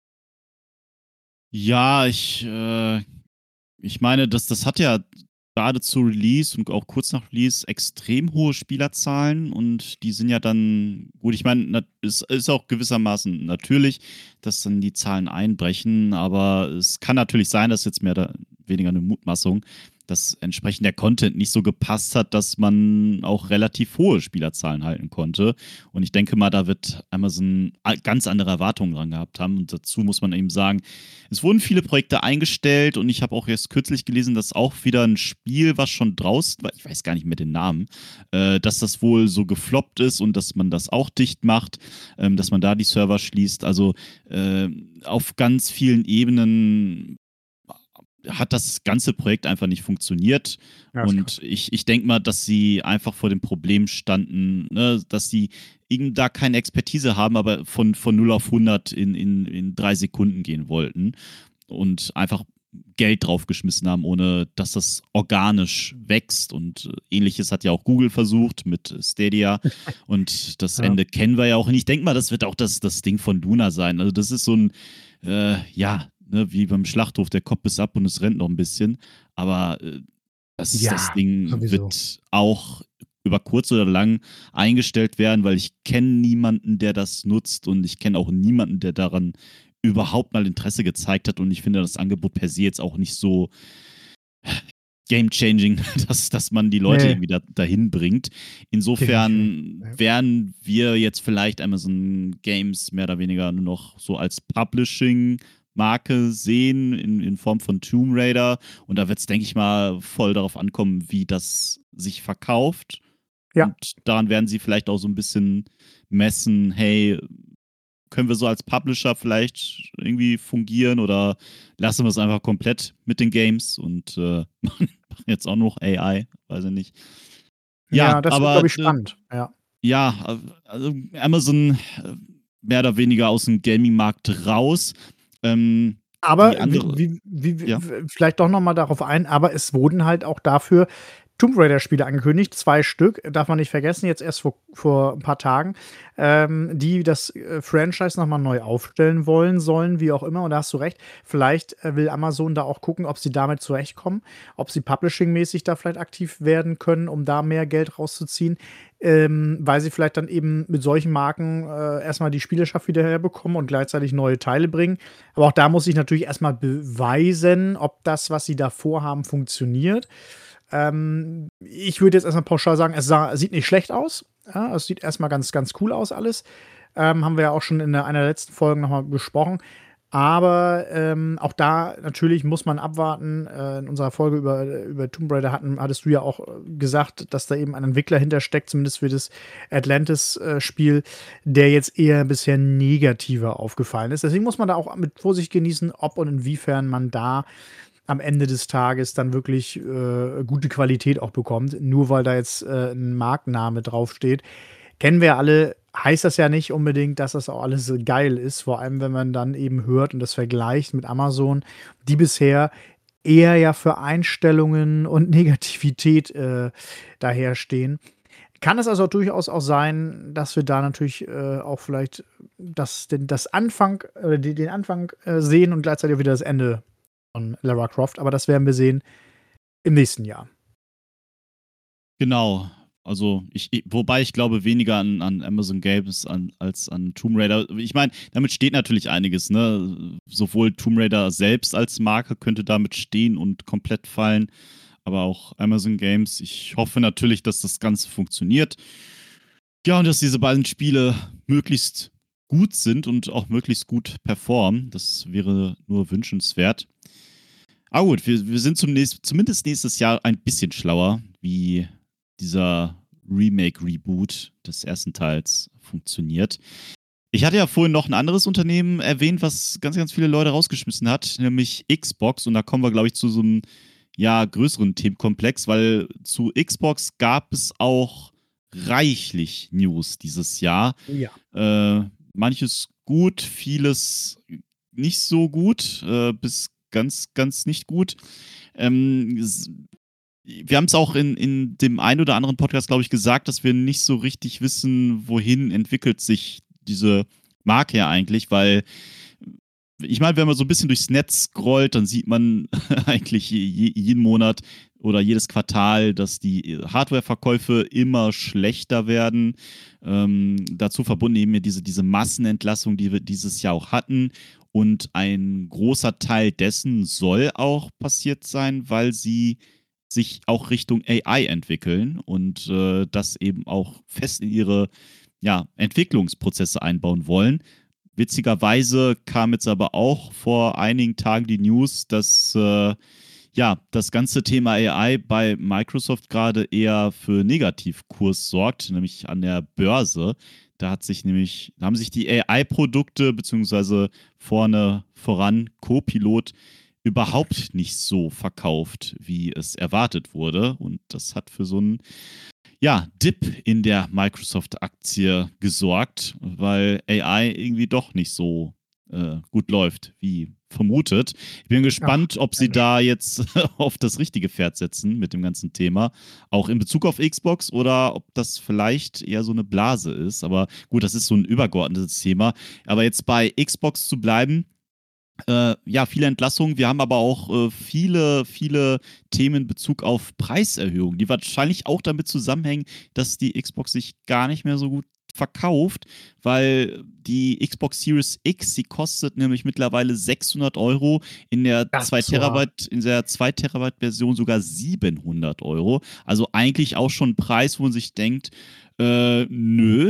Ja, ich, äh ich meine, das das hat ja grade zu Release und auch kurz nach Release extrem hohe Spielerzahlen und die sind ja dann gut, ich meine, na es ist auch gewissermaßen natürlich, dass dann die Zahlen einbrechen, aber es kann natürlich sein, dass jetzt mehr oder weniger 'ne Mutmaßung, dass entsprechend der Content nicht so gepasst hat, dass man auch relativ hohe Spielerzahlen halten konnte. Und ich denke mal, da wird Amazon a ganz andere Erwartungen dran gehabt haben. Und dazu muss man eben sagen, es wurden viele Projekte eingestellt und ich habe auch erst kürzlich gelesen, dass auch wieder 'n Spiel, was schon draußen war, ich weiß gar nicht mehr den Namen, äh, dass das wohl so gefloppt ist und dass man das auch dicht macht, ähm, dass man da die Server schließt. Also, äh, auf ganz vielen Ebenen hat das ganze Projekt einfach nicht funktioniert. Ja, ist krass. Und ich ich denke mal, dass sie einfach vor dem Problem standen, ne, dass sie eben da keine Expertise haben, aber von von null auf hundert in in in drei Sekunden gehen wollten und einfach Geld draufgeschmissen haben, ohne dass das organisch wächst. Und Ähnliches hat ja auch Google versucht mit Stadia. Und das Ja. Ende kennen wir ja auch. Und ich denke mal, das wird auch das das Ding von Luna sein. Also, das ist so 'n, äh, ja, ne, wie beim Schlachthof, der Kopf ist ab und es rennt noch 'n bisschen. Aber, äh, das das Ja, Ding sowieso. wird auch über kurz oder lang eingestellt werden, weil ich kenne niemanden, der das nutzt und ich kenne auch niemanden, der daran überhaupt mal Interesse gezeigt hat. Und ich finde das Angebot per se jetzt auch nicht so game changing, dass dass man die Leute Ne. irgendwie da dahin bringt. Definitiv nicht, Insofern ja. werden wir jetzt vielleicht Amazon Games mehr oder weniger nur noch so als Publishing-Marke sehen in in Form von Tomb Raider. Und da wird's, denke ich mal, voll darauf ankommen, wie das sich verkauft. Ja. Und daran werden sie vielleicht auch so 'n bisschen messen: „Hey, können wir so als Publisher vielleicht irgendwie fungieren oder lassen wir es einfach komplett mit den Games und äh, machen jetzt auch noch A I, weiß ich nicht. Ja, Ja, das wird, aber glaube ich, äh, spannend. Ja. ja, also Amazon äh, mehr oder weniger aus dem Gaming-Markt raus. Ähm, Aber die wie, andere, wie, wie, ja. w- vielleicht doch noch mal darauf ein, aber es wurden halt auch dafür Tomb Raider-Spiele angekündigt, zwei Stück, darf man nicht vergessen, jetzt erst vor, vor ein paar Tagen, ähm, die das äh, Franchise noch mal neu aufstellen wollen, sollen, wie auch immer. Und da hast du recht, vielleicht äh, will Amazon da auch gucken, ob sie damit zurechtkommen, ob sie publishing-mäßig da vielleicht aktiv werden können, um da mehr Geld rauszuziehen, ähm, weil sie vielleicht dann eben mit solchen Marken äh, erstmal die Spielerschaft wieder herbekommen und gleichzeitig neue Teile bringen. Aber auch da muss ich natürlich erstmal beweisen, ob das, was sie da vorhaben, funktioniert. Ähm, ich würde jetzt erstmal pauschal sagen, es sah, sieht nicht schlecht aus. Ja, es sieht erstmal ganz, ganz cool aus, alles. Ähm, haben wir ja auch schon in der, einer der letzten Folgen nochmal besprochen. Aber ähm, auch da natürlich muss man abwarten. Äh, in unserer Folge über, über Tomb Raider hatten, hattest du ja auch äh, gesagt, dass da eben ein Entwickler hintersteckt, zumindest für das Atlantis-Spiel, der jetzt eher bisher negativer aufgefallen ist. Deswegen muss man da auch mit Vorsicht genießen, ob und inwiefern man da am Ende des Tages dann wirklich äh, gute Qualität auch bekommt. Nur weil da jetzt äh, ein Markenname draufsteht. Kennen wir alle, heißt das ja nicht unbedingt, dass das auch alles so geil ist. Vor allem, wenn man dann eben hört und das vergleicht mit Amazon, die bisher eher ja für Einstellungen und Negativität äh, daherstehen. Kann es also durchaus auch sein, dass wir da natürlich äh, auch vielleicht das, den, das Anfang, äh, den, den Anfang äh, sehen und gleichzeitig auch wieder das Ende von Lara Croft, aber das werden wir sehen im nächsten Jahr. Genau. Also, ich, ich, wobei ich glaube weniger an, an Amazon Games an, als an Tomb Raider. Ich meine, damit steht natürlich einiges, ne? Sowohl Tomb Raider selbst als Marke könnte damit stehen und komplett fallen, aber auch Amazon Games. Ich hoffe natürlich, dass das Ganze funktioniert. Ja, und dass diese beiden Spiele möglichst gut sind und auch möglichst gut performen. Das wäre nur wünschenswert. Aber gut, wir, wir sind zum nächst, zumindest nächstes Jahr ein bisschen schlauer, wie dieser Remake-Reboot des ersten Teils funktioniert. Ich hatte ja vorhin noch ein anderes Unternehmen erwähnt, was ganz, ganz viele Leute rausgeschmissen hat, nämlich Xbox. Und da kommen wir, glaube ich, zu so einem ja, größeren Themenkomplex, weil zu Xbox gab es auch reichlich News dieses Jahr. Ja. Äh, manches gut, vieles nicht so gut, äh, bis ganz, ganz nicht gut. Ähm, wir haben es auch in, in dem einen oder anderen Podcast, glaube ich, gesagt, dass wir nicht so richtig wissen, wohin entwickelt sich diese Marke ja eigentlich, weil ich meine, wenn man so ein bisschen durchs Netz scrollt, dann sieht man eigentlich je, jeden Monat oder jedes Quartal, dass die Hardware-Verkäufe immer schlechter werden. Ähm, dazu verbunden eben diese, diese Massenentlassung, die wir dieses Jahr auch hatten. Und ein großer Teil dessen soll auch passiert sein, weil sie sich auch Richtung A I entwickeln und äh, das eben auch fest in ihre ja, Entwicklungsprozesse einbauen wollen. Witzigerweise kam jetzt aber auch vor einigen Tagen die News, dass äh, ja, das ganze Thema A I bei Microsoft gerade eher für Negativkurs sorgt, nämlich an der Börse. Da hat sich nämlich, da haben sich die A I-Produkte beziehungsweise vorne voran Copilot überhaupt nicht so verkauft, wie es erwartet wurde. Und das hat für so einen ja, Dip in der Microsoft-Aktie gesorgt, weil A I irgendwie doch nicht so äh, gut läuft, wie vermutet. Ich bin gespannt, Ach, ob sie da jetzt auf das richtige Pferd setzen mit dem ganzen Thema, auch in Bezug auf Xbox oder ob das vielleicht eher so eine Blase ist. Aber gut, das ist so ein übergeordnetes Thema. Aber jetzt bei Xbox zu bleiben, Äh, ja, viele Entlassungen. Wir haben aber auch äh, viele, viele Themen in Bezug auf Preiserhöhungen, die wahrscheinlich auch damit zusammenhängen, dass die Xbox sich gar nicht mehr so gut verkauft, weil die Xbox Series X, sie kostet nämlich mittlerweile sechshundert Euro, in der Das zwei ist so hart. Terabyte, in der zwei Terabyte Version sogar siebenhundert Euro. Also eigentlich auch schon ein Preis, wo man sich denkt, äh, nö.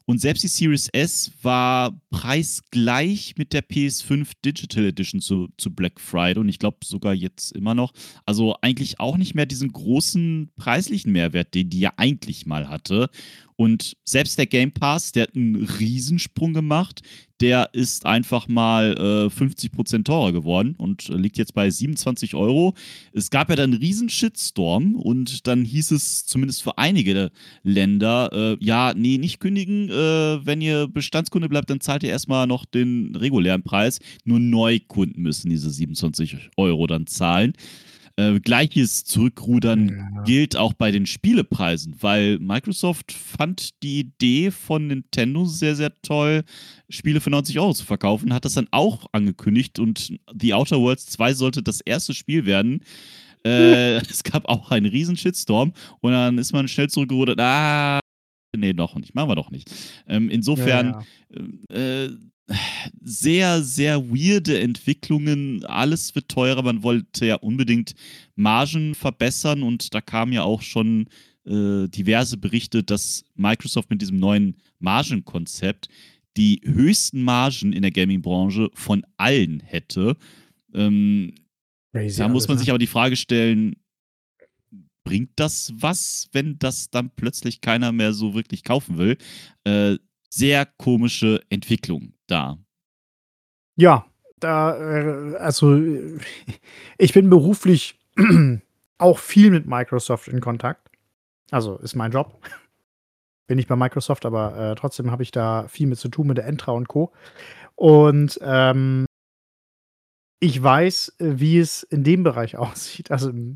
Und selbst die Series S war preisgleich mit der P S fünf Digital Edition zu, zu Black Friday und ich glaube sogar jetzt immer noch. Also eigentlich auch nicht mehr diesen großen preislichen Mehrwert, den die ja eigentlich mal hatte. Und selbst der Game Pass, der hat einen Riesensprung gemacht. Der ist einfach mal äh, fünfzig Prozent teurer geworden und äh, liegt jetzt bei siebenundzwanzig Euro. Es gab ja dann einen riesen Shitstorm und dann hieß es zumindest für einige Länder, äh, ja, nee, nicht kündigen. Äh, wenn ihr Bestandskunde bleibt, dann zahlt ihr erstmal noch den regulären Preis. Nur Neukunden müssen diese siebenundzwanzig Euro dann zahlen. Äh, gleiches Zurückrudern Ja. gilt auch bei den Spielepreisen, weil Microsoft fand die Idee von Nintendo sehr, sehr toll, Spiele für neunzig Euro zu verkaufen, hat das dann auch angekündigt und The Outer Worlds zwei sollte das erste Spiel werden. Äh, es gab auch einen riesen Shitstorm und dann ist man schnell zurückgerudert, ah, nee, doch nicht, machen wir doch nicht. Ähm, insofern, Ja, äh, sehr, sehr weirde Entwicklungen. Alles wird teurer. Man wollte ja unbedingt Margen verbessern und da kamen ja auch schon äh, diverse Berichte, dass Microsoft mit diesem neuen Margenkonzept die höchsten Margen in der Gaming-Branche von allen hätte. Ähm, crazy da muss alles, man ne? sich aber die Frage stellen, bringt das was, wenn das dann plötzlich keiner mehr so wirklich kaufen will? Äh, sehr komische Entwicklung da. Ja, da, äh, also äh, ich bin beruflich auch viel mit Microsoft in Kontakt. Also ist mein Job. Bin ich bei Microsoft, aber äh, trotzdem habe ich da viel mit zu tun mit der Entra und Co. Und ähm, ich weiß, äh, wie es in dem Bereich aussieht, also im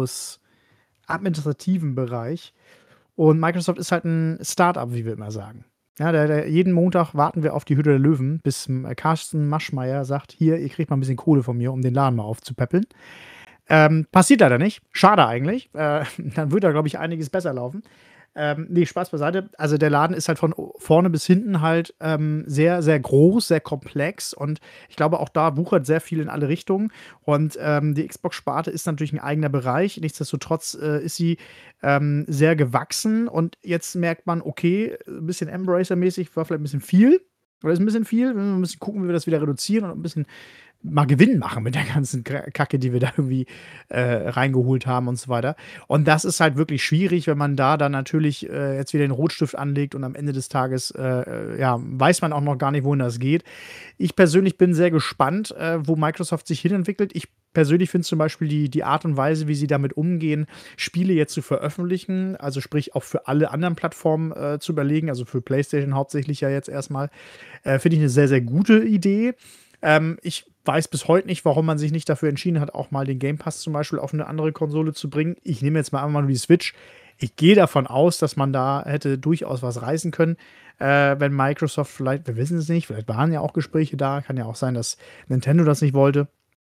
Windows-administrativen Bereich. Und Microsoft ist halt ein Startup, wie wir immer sagen. Ja, der, der, jeden Montag warten wir auf die Hütte der Löwen, bis äh, Carsten Maschmeyer sagt, hier, ihr kriegt mal ein bisschen Kohle von mir, um den Laden mal aufzupäppeln. Ähm, passiert leider nicht. Schade eigentlich. Äh, dann würde da, glaube ich, einiges besser laufen. Ähm, nee, Spaß beiseite. Also der Laden ist halt von vorne bis hinten halt ähm, sehr, sehr groß, sehr komplex und ich glaube, auch da wuchert sehr viel in alle Richtungen. Und ähm, die Xbox-Sparte ist natürlich ein eigener Bereich. Nichtsdestotrotz äh, ist sie ähm, sehr gewachsen und jetzt merkt man, okay, ein bisschen Embracer-mäßig war vielleicht ein bisschen viel. Oder ist ein bisschen viel. Wir müssen gucken, wie wir das wieder reduzieren und ein bisschen mal Gewinn machen mit der ganzen Kacke, die wir da irgendwie äh, reingeholt haben und so weiter. Und das ist halt wirklich schwierig, wenn man da dann natürlich äh, jetzt wieder den Rotstift anlegt und am Ende des Tages, äh, ja, weiß man auch noch gar nicht, wohin das geht. Ich persönlich bin sehr gespannt, äh, wo Microsoft sich hinentwickelt. Ich persönlich finde zum Beispiel die, die Art und Weise, wie sie damit umgehen, Spiele jetzt zu veröffentlichen, also sprich auch für alle anderen Plattformen äh, zu überlegen, also für PlayStation hauptsächlich ja jetzt erstmal, äh, finde ich eine sehr, sehr gute Idee. Ähm, ich weiß bis heute nicht, warum man sich nicht dafür entschieden hat, auch mal den Game Pass zum Beispiel auf eine andere Konsole zu bringen. Ich nehme jetzt mal einfach mal nur die Switch. Ich gehe davon aus, dass man da hätte durchaus was reißen können, äh, wenn Microsoft vielleicht, wir wissen es nicht, vielleicht waren ja auch Gespräche da, kann ja auch sein, dass Nintendo das nicht wollte.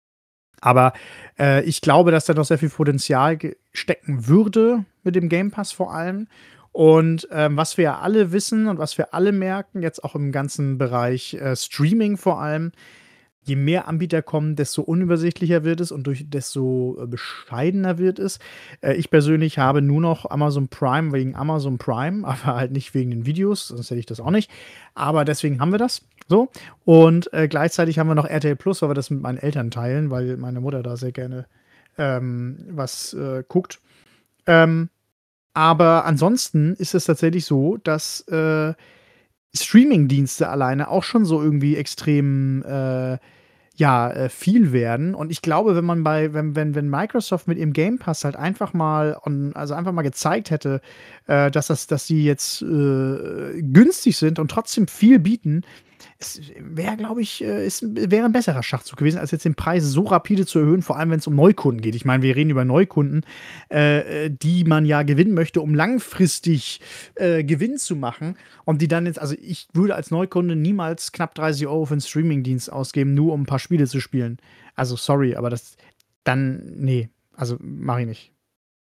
Aber äh, ich glaube, dass da noch sehr viel Potenzial stecken würde mit dem Game Pass vor allem. Und ähm, was wir ja alle wissen und was wir alle merken, jetzt auch im ganzen Bereich äh, Streaming vor allem, je mehr Anbieter kommen, desto unübersichtlicher wird es und durch desto äh, bescheidener wird es. Äh, ich persönlich habe nur noch Amazon Prime wegen Amazon Prime, aber halt nicht wegen den Videos, sonst hätte ich das auch nicht. Aber deswegen haben wir das so. Und äh, gleichzeitig haben wir noch R T L Plus, weil wir das mit meinen Eltern teilen, weil meine Mutter da sehr gerne ähm, was äh, guckt. Ähm, aber ansonsten ist es tatsächlich so, dass äh, Streaming-Dienste alleine auch schon so irgendwie extrem äh, ja, äh, viel werden. Und ich glaube, wenn man bei, wenn, wenn, wenn Microsoft mit ihrem Game Pass halt einfach mal, on, also einfach mal gezeigt hätte, äh, dass das, dass die jetzt äh, günstig sind und trotzdem viel bieten, es wäre, glaube ich, äh, es wäre ein besserer Schachzug gewesen, als jetzt den Preis so rapide zu erhöhen, vor allem wenn es um Neukunden geht. Ich meine, wir reden über Neukunden, äh, die man ja gewinnen möchte, um langfristig äh, Gewinn zu machen. Und die dann jetzt, also ich würde als Neukunde niemals knapp dreißig Euro für einen Streamingdienst ausgeben, nur um ein paar Spiele zu spielen. Also sorry, aber das dann, nee, also mache ich nicht.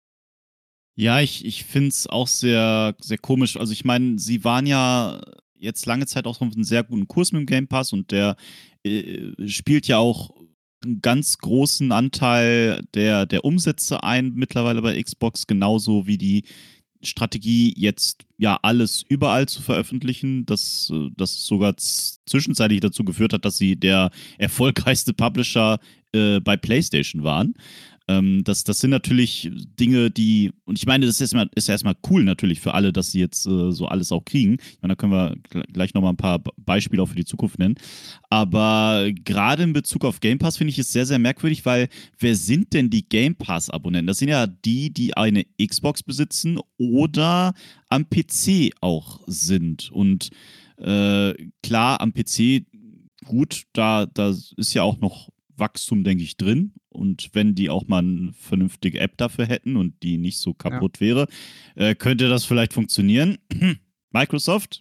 Ja, ich, ich finde es auch sehr, sehr komisch. Also ich meine, sie waren ja jetzt lange Zeit auch auf einem sehr guten Kurs mit dem Game Pass und der äh, spielt ja auch einen ganz großen Anteil der, der Umsätze ein, mittlerweile bei Xbox, genauso wie die Strategie, jetzt ja alles überall zu veröffentlichen, dass äh, das sogar z- zwischenzeitlich dazu geführt hat, dass sie der erfolgreichste Publisher äh, bei PlayStation waren. Ähm, das, das sind natürlich Dinge, die, und ich meine, das ist erstmal, ist ja erstmal cool natürlich für alle, dass sie jetzt äh, so alles auch kriegen. Ich meine, da können wir gl- gleich nochmal ein paar Be- Beispiele auch für die Zukunft nennen. Aber gerade in Bezug auf Game Pass finde ich es sehr, sehr merkwürdig, weil wer sind denn die Game Pass-Abonnenten? Das sind ja die, die eine Xbox besitzen oder am P C auch sind. Und äh, klar, am P C, gut, da, da ist ja auch noch Wachstum, denke ich, drin. Und wenn die auch mal eine vernünftige App dafür hätten und die nicht so Ja. kaputt wäre, äh, könnte das vielleicht funktionieren. Microsoft.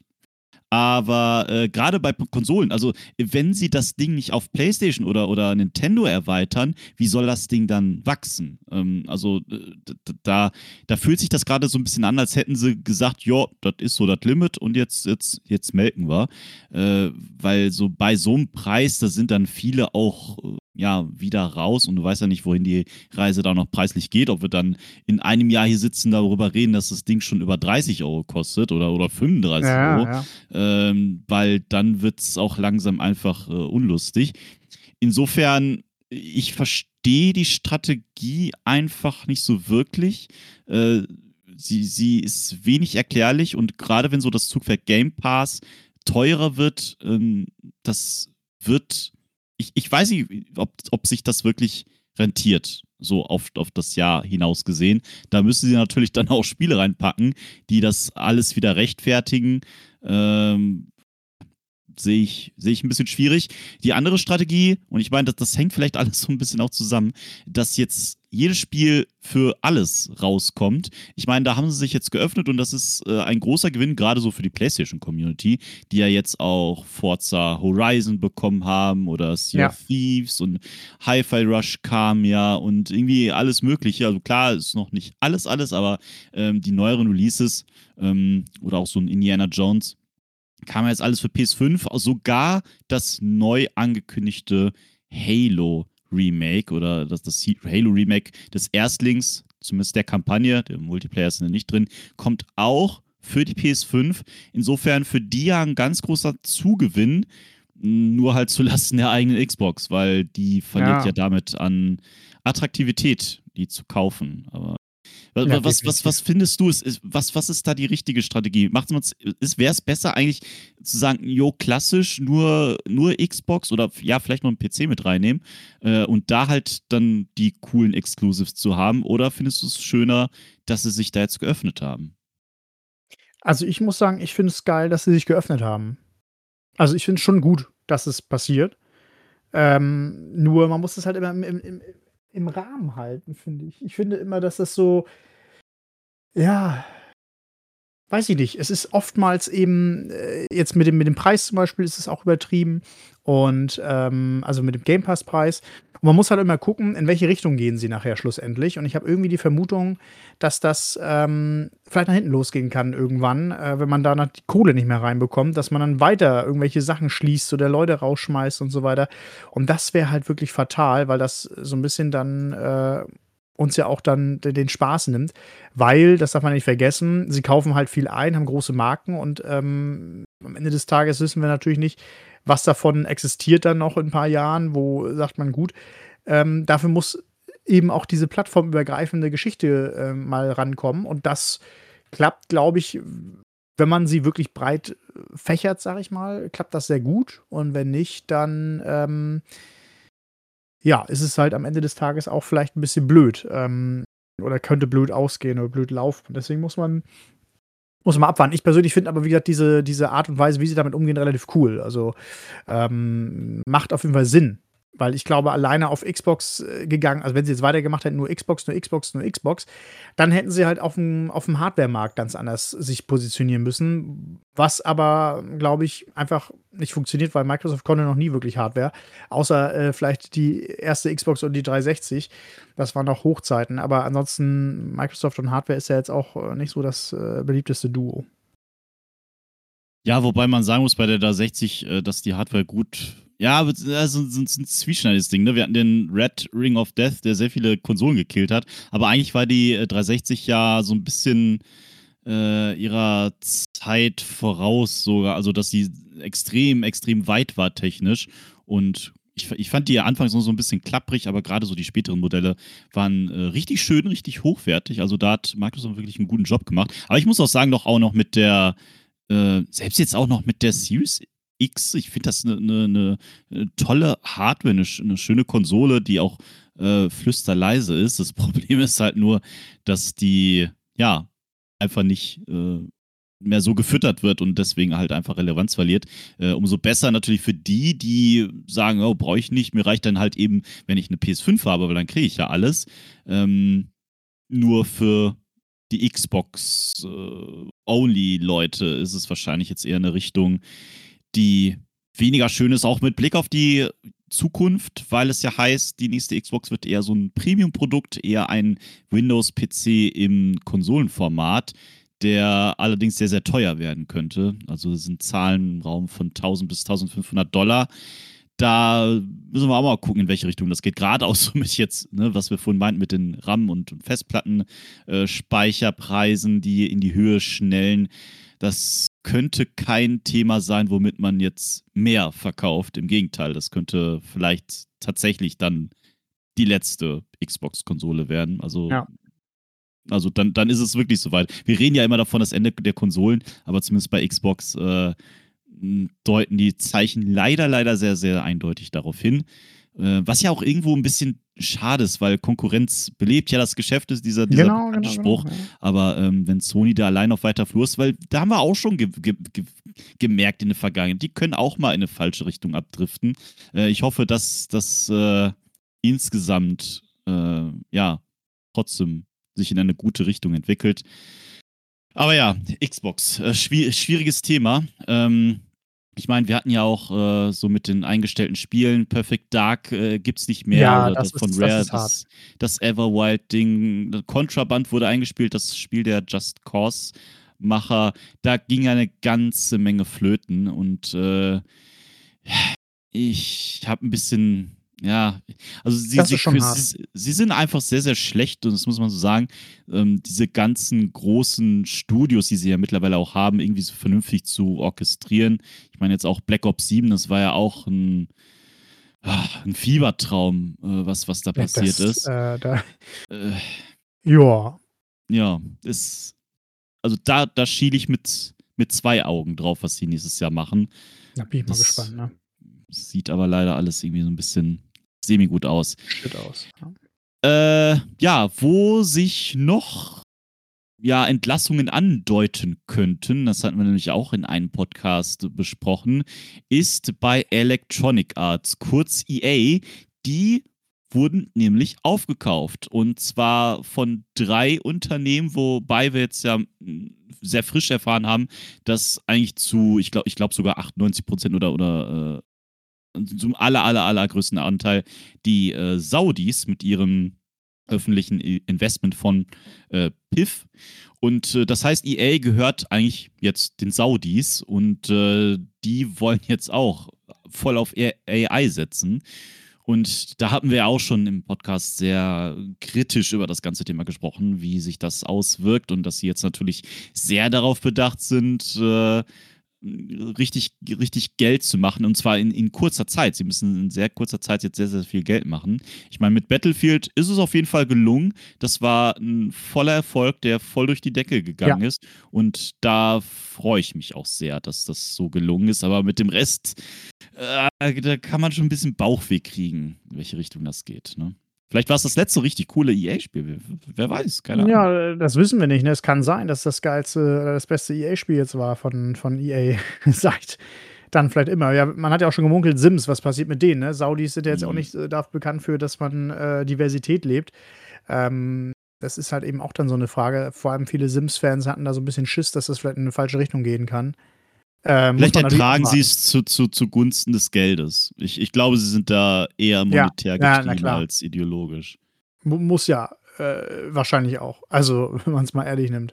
Aber äh, gerade bei P- Konsolen, also wenn sie das Ding nicht auf PlayStation oder, oder Nintendo erweitern, wie soll das Ding dann wachsen? Ähm, also äh, d- d- da, da fühlt sich das gerade so ein bisschen an, als hätten sie gesagt, ja, das ist so das Limit und jetzt, jetzt, jetzt melken wir. Äh, weil so bei so einem Preis, da sind dann viele auch äh, ja wieder raus und du weißt ja nicht, wohin die Reise da noch preislich geht, ob wir dann in einem Jahr hier sitzen, darüber reden, dass das Ding schon über dreißig Euro kostet oder, oder fünfunddreißig Ja, Euro, ja. ähm, weil dann wird es auch langsam einfach äh, unlustig. Insofern, ich verstehe die Strategie einfach nicht so wirklich. Äh, sie, sie ist wenig erklärlich und gerade wenn so das Zugpferd Game Pass teurer wird, ähm, das wird, ich, ich weiß nicht, ob, ob sich das wirklich rentiert, so auf, auf das Jahr hinaus gesehen. Da müssen sie natürlich dann auch Spiele reinpacken, die das alles wieder rechtfertigen. Ähm, sehe ich, sehe ich ein bisschen schwierig. Die andere Strategie, und ich meine, das, das hängt vielleicht alles so ein bisschen auch zusammen, dass jetzt jedes Spiel für alles rauskommt. Ich meine, da haben sie sich jetzt geöffnet und das ist äh, ein großer Gewinn, gerade so für die PlayStation-Community, die ja jetzt auch Forza Horizon bekommen haben oder Sea Ja. of Thieves und Hi-Fi Rush kam ja und irgendwie alles Mögliche. Also klar, ist noch nicht alles, alles, aber ähm, die neueren Releases ähm, oder auch so ein Indiana Jones kam jetzt alles für P S fünf, sogar das neu angekündigte Halo Remake oder das, das Halo Remake des Erstlings, zumindest der Kampagne, der Multiplayer ist nicht drin, kommt auch für die P S fünf. Insofern für die ja ein ganz großer Zugewinn, nur halt zulasten der eigenen Xbox, weil die verliert ja, Ja. damit an Attraktivität, die zu kaufen. Aber was, Ja, was, was, was findest du, ist, ist, was, was ist da die richtige Strategie? Wäre es besser eigentlich zu sagen, jo, klassisch nur, nur Xbox oder ja, vielleicht noch einen P C mit reinnehmen äh, und da halt dann die coolen Exclusives zu haben? Oder findest du es schöner, dass sie sich da jetzt geöffnet haben? Also, ich muss sagen, ich finde es geil, dass sie sich geöffnet haben. Also, ich finde es schon gut, dass es passiert. Ähm, nur man muss das halt immer im im im im Rahmen halten, finde ich. Ich finde immer, dass das so ja, weiß ich nicht. Es ist oftmals eben, äh, jetzt mit dem mit dem Preis zum Beispiel ist es auch übertrieben und, ähm also, mit dem Game Pass-Preis. Und man muss halt immer gucken, in welche Richtung gehen sie nachher schlussendlich. Und ich habe irgendwie die Vermutung, dass das, ähm, vielleicht nach hinten losgehen kann irgendwann, äh, wenn man da na die Kohle nicht mehr reinbekommt, dass man dann weiter irgendwelche Sachen schließt oder Leute rausschmeißt und so weiter. Und das wäre halt wirklich fatal, weil das so ein bisschen dann, äh, uns ja auch dann de den Spaß nimmt, weil, das darf man nicht vergessen, sie kaufen halt viel ein, haben große Marken und, ähm, am Ende des Tages wissen wir natürlich nicht, was davon existiert dann noch in 'n paar Jahren, wo sagt man: „Gut, ähm, dafür muss eben auch diese plattformübergreifende Geschichte, ähm, mal rankommen." Und das klappt, glaube ich, wenn man sie wirklich breit äh, fächert, sage ich mal, klappt das sehr gut. Und wenn nicht, dann, ähm ja, ist es halt am Ende des Tages auch vielleicht ein bisschen blöd, ähm, oder könnte blöd ausgehen oder blöd laufen. Deswegen muss man muss man abwarten. Ich persönlich finde aber, wie gesagt, diese diese Art und Weise, wie sie damit umgehen, relativ cool. Also, ähm, macht auf jeden Fall Sinn, weil ich glaube, alleine auf Xbox, äh, gegangen also, wenn sie jetzt weitergemacht hätten, nur Xbox, nur Xbox, nur Xbox, dann hätten sie halt aufm aufm Hardwaremarkt ganz anders sich positionieren müssen, was aber, glaube ich, einfach nicht funktioniert, weil Microsoft konnte noch nie wirklich Hardware, außer, äh, vielleicht die erste Xbox und die dreihundertsechzig. Das waren noch Hochzeiten, aber ansonsten Microsoft und Hardware ist ja jetzt auch, äh, nicht so das, äh, beliebteste Duo. Ja, wobei man sagen muss, bei der dreihundertsechzig, äh, dass die Hardware gut. Ja, aber es ist also so ein zwieschneidiges Ding. Ne? Wir hatten den Red Ring of Death, der sehr viele Konsolen gekillt hat. Aber eigentlich war die äh, dreihundertsechzig ja so ein bisschen äh, ihrer Zeit voraus sogar, also dass sie extrem, extrem weit war technisch und ich, ich fand die ja anfangs noch so ein bisschen klapprig, aber gerade so die späteren Modelle waren äh, richtig schön, richtig hochwertig. Also da hat Microsoft wirklich einen guten Job gemacht. Aber ich muss auch sagen, doch auch noch mit der, äh, selbst jetzt auch noch mit der Series X, ich finde das eine ne, ne, ne tolle Hardware, eine ne schöne Konsole, die auch äh, flüsterleise ist. Das Problem ist halt nur, dass die, ja, einfach nicht äh, mehr so gefüttert wird und deswegen halt einfach Relevanz verliert. Äh, umso besser natürlich für die, die sagen, oh, brauche ich nicht, mir reicht dann halt eben, wenn ich eine P S fünf habe, weil dann kriege ich ja alles. Ähm, nur für die Xbox-Only-Leute ist es wahrscheinlich jetzt eher eine Richtung, die weniger schön ist, auch mit Blick auf die Zukunft, weil es ja heißt, die nächste Xbox wird eher so ein Premium-Produkt, eher ein Windows-P C im Konsolenformat, der allerdings sehr, sehr teuer werden könnte. Also es sind Zahlen im Raum von tausend bis tausendfünfhundert Dollar. Da müssen wir auch mal gucken, in welche Richtung das geht. Gerade auch so mit jetzt, ne, was wir vorhin meinten, mit den RAM- und Festplattenspeicherpreisen, äh, die in die Höhe schnellen. Das könnte kein Thema sein, womit man jetzt mehr verkauft. Im Gegenteil, das könnte vielleicht tatsächlich dann die letzte Xbox-Konsole werden. Also, Ja. also dann, dann ist es wirklich soweit. Wir reden ja immer davon, das Ende der Konsolen, aber zumindest bei Xbox äh, deuten die Zeichen leider, leider sehr, sehr eindeutig darauf hin. Äh, was ja auch irgendwo ein bisschen schade ist, weil Konkurrenz belebt ja das Geschäft, ist dieser, dieser Genau, bekannte genau, Spruch. genau. Ja. Aber ähm, wenn Sony da allein auf weiter Flur ist, weil da haben wir auch schon ge ge ge gemerkt in der Vergangenheit, die können auch mal in eine falsche Richtung abdriften. Äh, ich hoffe, dass das äh, insgesamt äh, ja trotzdem sich in eine gute Richtung entwickelt. Aber ja, Xbox, äh, schwier schwieriges Thema. Ähm, ich meine, wir hatten ja auch äh, so mit den eingestellten Spielen, Perfect Dark äh, gibt es nicht mehr Ja, oder das das von ist, das Rare, ist hart. das, das Everwild-Ding, Contraband wurde eingespielt, das Spiel der Just Cause-Macher. Da ging ja eine ganze Menge flöten und äh, ich habe ein bisschen, ja, also sie, Das sie, ist schon hart. sie, sie sind einfach sehr, sehr schlecht und das muss man so sagen. Ähm, diese ganzen großen Studios, die sie ja mittlerweile auch haben, irgendwie so vernünftig zu orchestrieren. Ich meine jetzt auch Black Ops sieben, das war ja auch ein, ah, ein Fiebertraum, äh, was, was da Ja, passiert das, ist. äh, da, Äh, ja, ja, ist, also da, da schiele ich mit, mit zwei Augen drauf, was sie nächstes Jahr machen. da bin ich mal Das gespannt, ne? sieht aber leider alles irgendwie so ein bisschen semi-gut aus. Shit aus. Ja. Äh, ja, wo sich noch ja, Entlassungen andeuten könnten, das hatten wir nämlich auch in einem Podcast besprochen, ist bei Electronic Arts, kurz E A. Die wurden nämlich aufgekauft und zwar von drei Unternehmen, wobei wir jetzt ja mh, sehr frisch erfahren haben, dass eigentlich zu, ich glaube, ich glaube sogar achtundneunzig Prozent oder, oder äh, zum aller, aller, allergrößten Anteil die äh, Saudis mit ihrem öffentlichen Investmentfonds äh, P I F. Und äh, das heißt, E A gehört eigentlich jetzt den Saudis und äh, die wollen jetzt auch voll auf A I setzen. Und da hatten wir auch schon im Podcast sehr kritisch über das ganze Thema gesprochen, wie sich das auswirkt und dass sie jetzt natürlich sehr darauf bedacht sind, äh, richtig, richtig Geld zu machen und zwar in, in kurzer Zeit. Sie müssen in sehr kurzer Zeit jetzt sehr, sehr viel Geld machen. Ich meine, mit Battlefield ist es auf jeden Fall gelungen. Das war ein voller Erfolg, der voll durch die Decke gegangen Ja. ist und da freue ich mich auch sehr, dass das so gelungen ist. Aber mit dem Rest, äh, da kann man schon ein bisschen Bauchweh kriegen, in welche Richtung das geht. Ne? Vielleicht war es das letzte richtig coole E A-Spiel. Wer weiß, keine Ahnung. Ja, das wissen wir nicht. Ne? Es kann sein, dass das geilste oder das beste E A-Spiel jetzt war von, von E A seit dann vielleicht immer. Ja, man hat ja auch schon gemunkelt, Sims, was passiert mit denen? Ne? Saudis sind ja jetzt Mhm. auch nicht äh, dafür bekannt für, dass man äh, Diversität lebt. Ähm, das ist halt eben auch dann so eine Frage. Vor allem viele Sims-Fans hatten da so ein bisschen Schiss, dass das vielleicht in eine falsche Richtung gehen kann. Äh, muss Vielleicht man natürlich ertragen sie abwarten. es zu, zu, zugunsten des Geldes. Ich, ich glaube, sie sind da eher Ja, monetär ja, na getrieben klar. als ideologisch. Mu- Muss ja, äh, wahrscheinlich auch. Also, wenn man es mal ehrlich nimmt.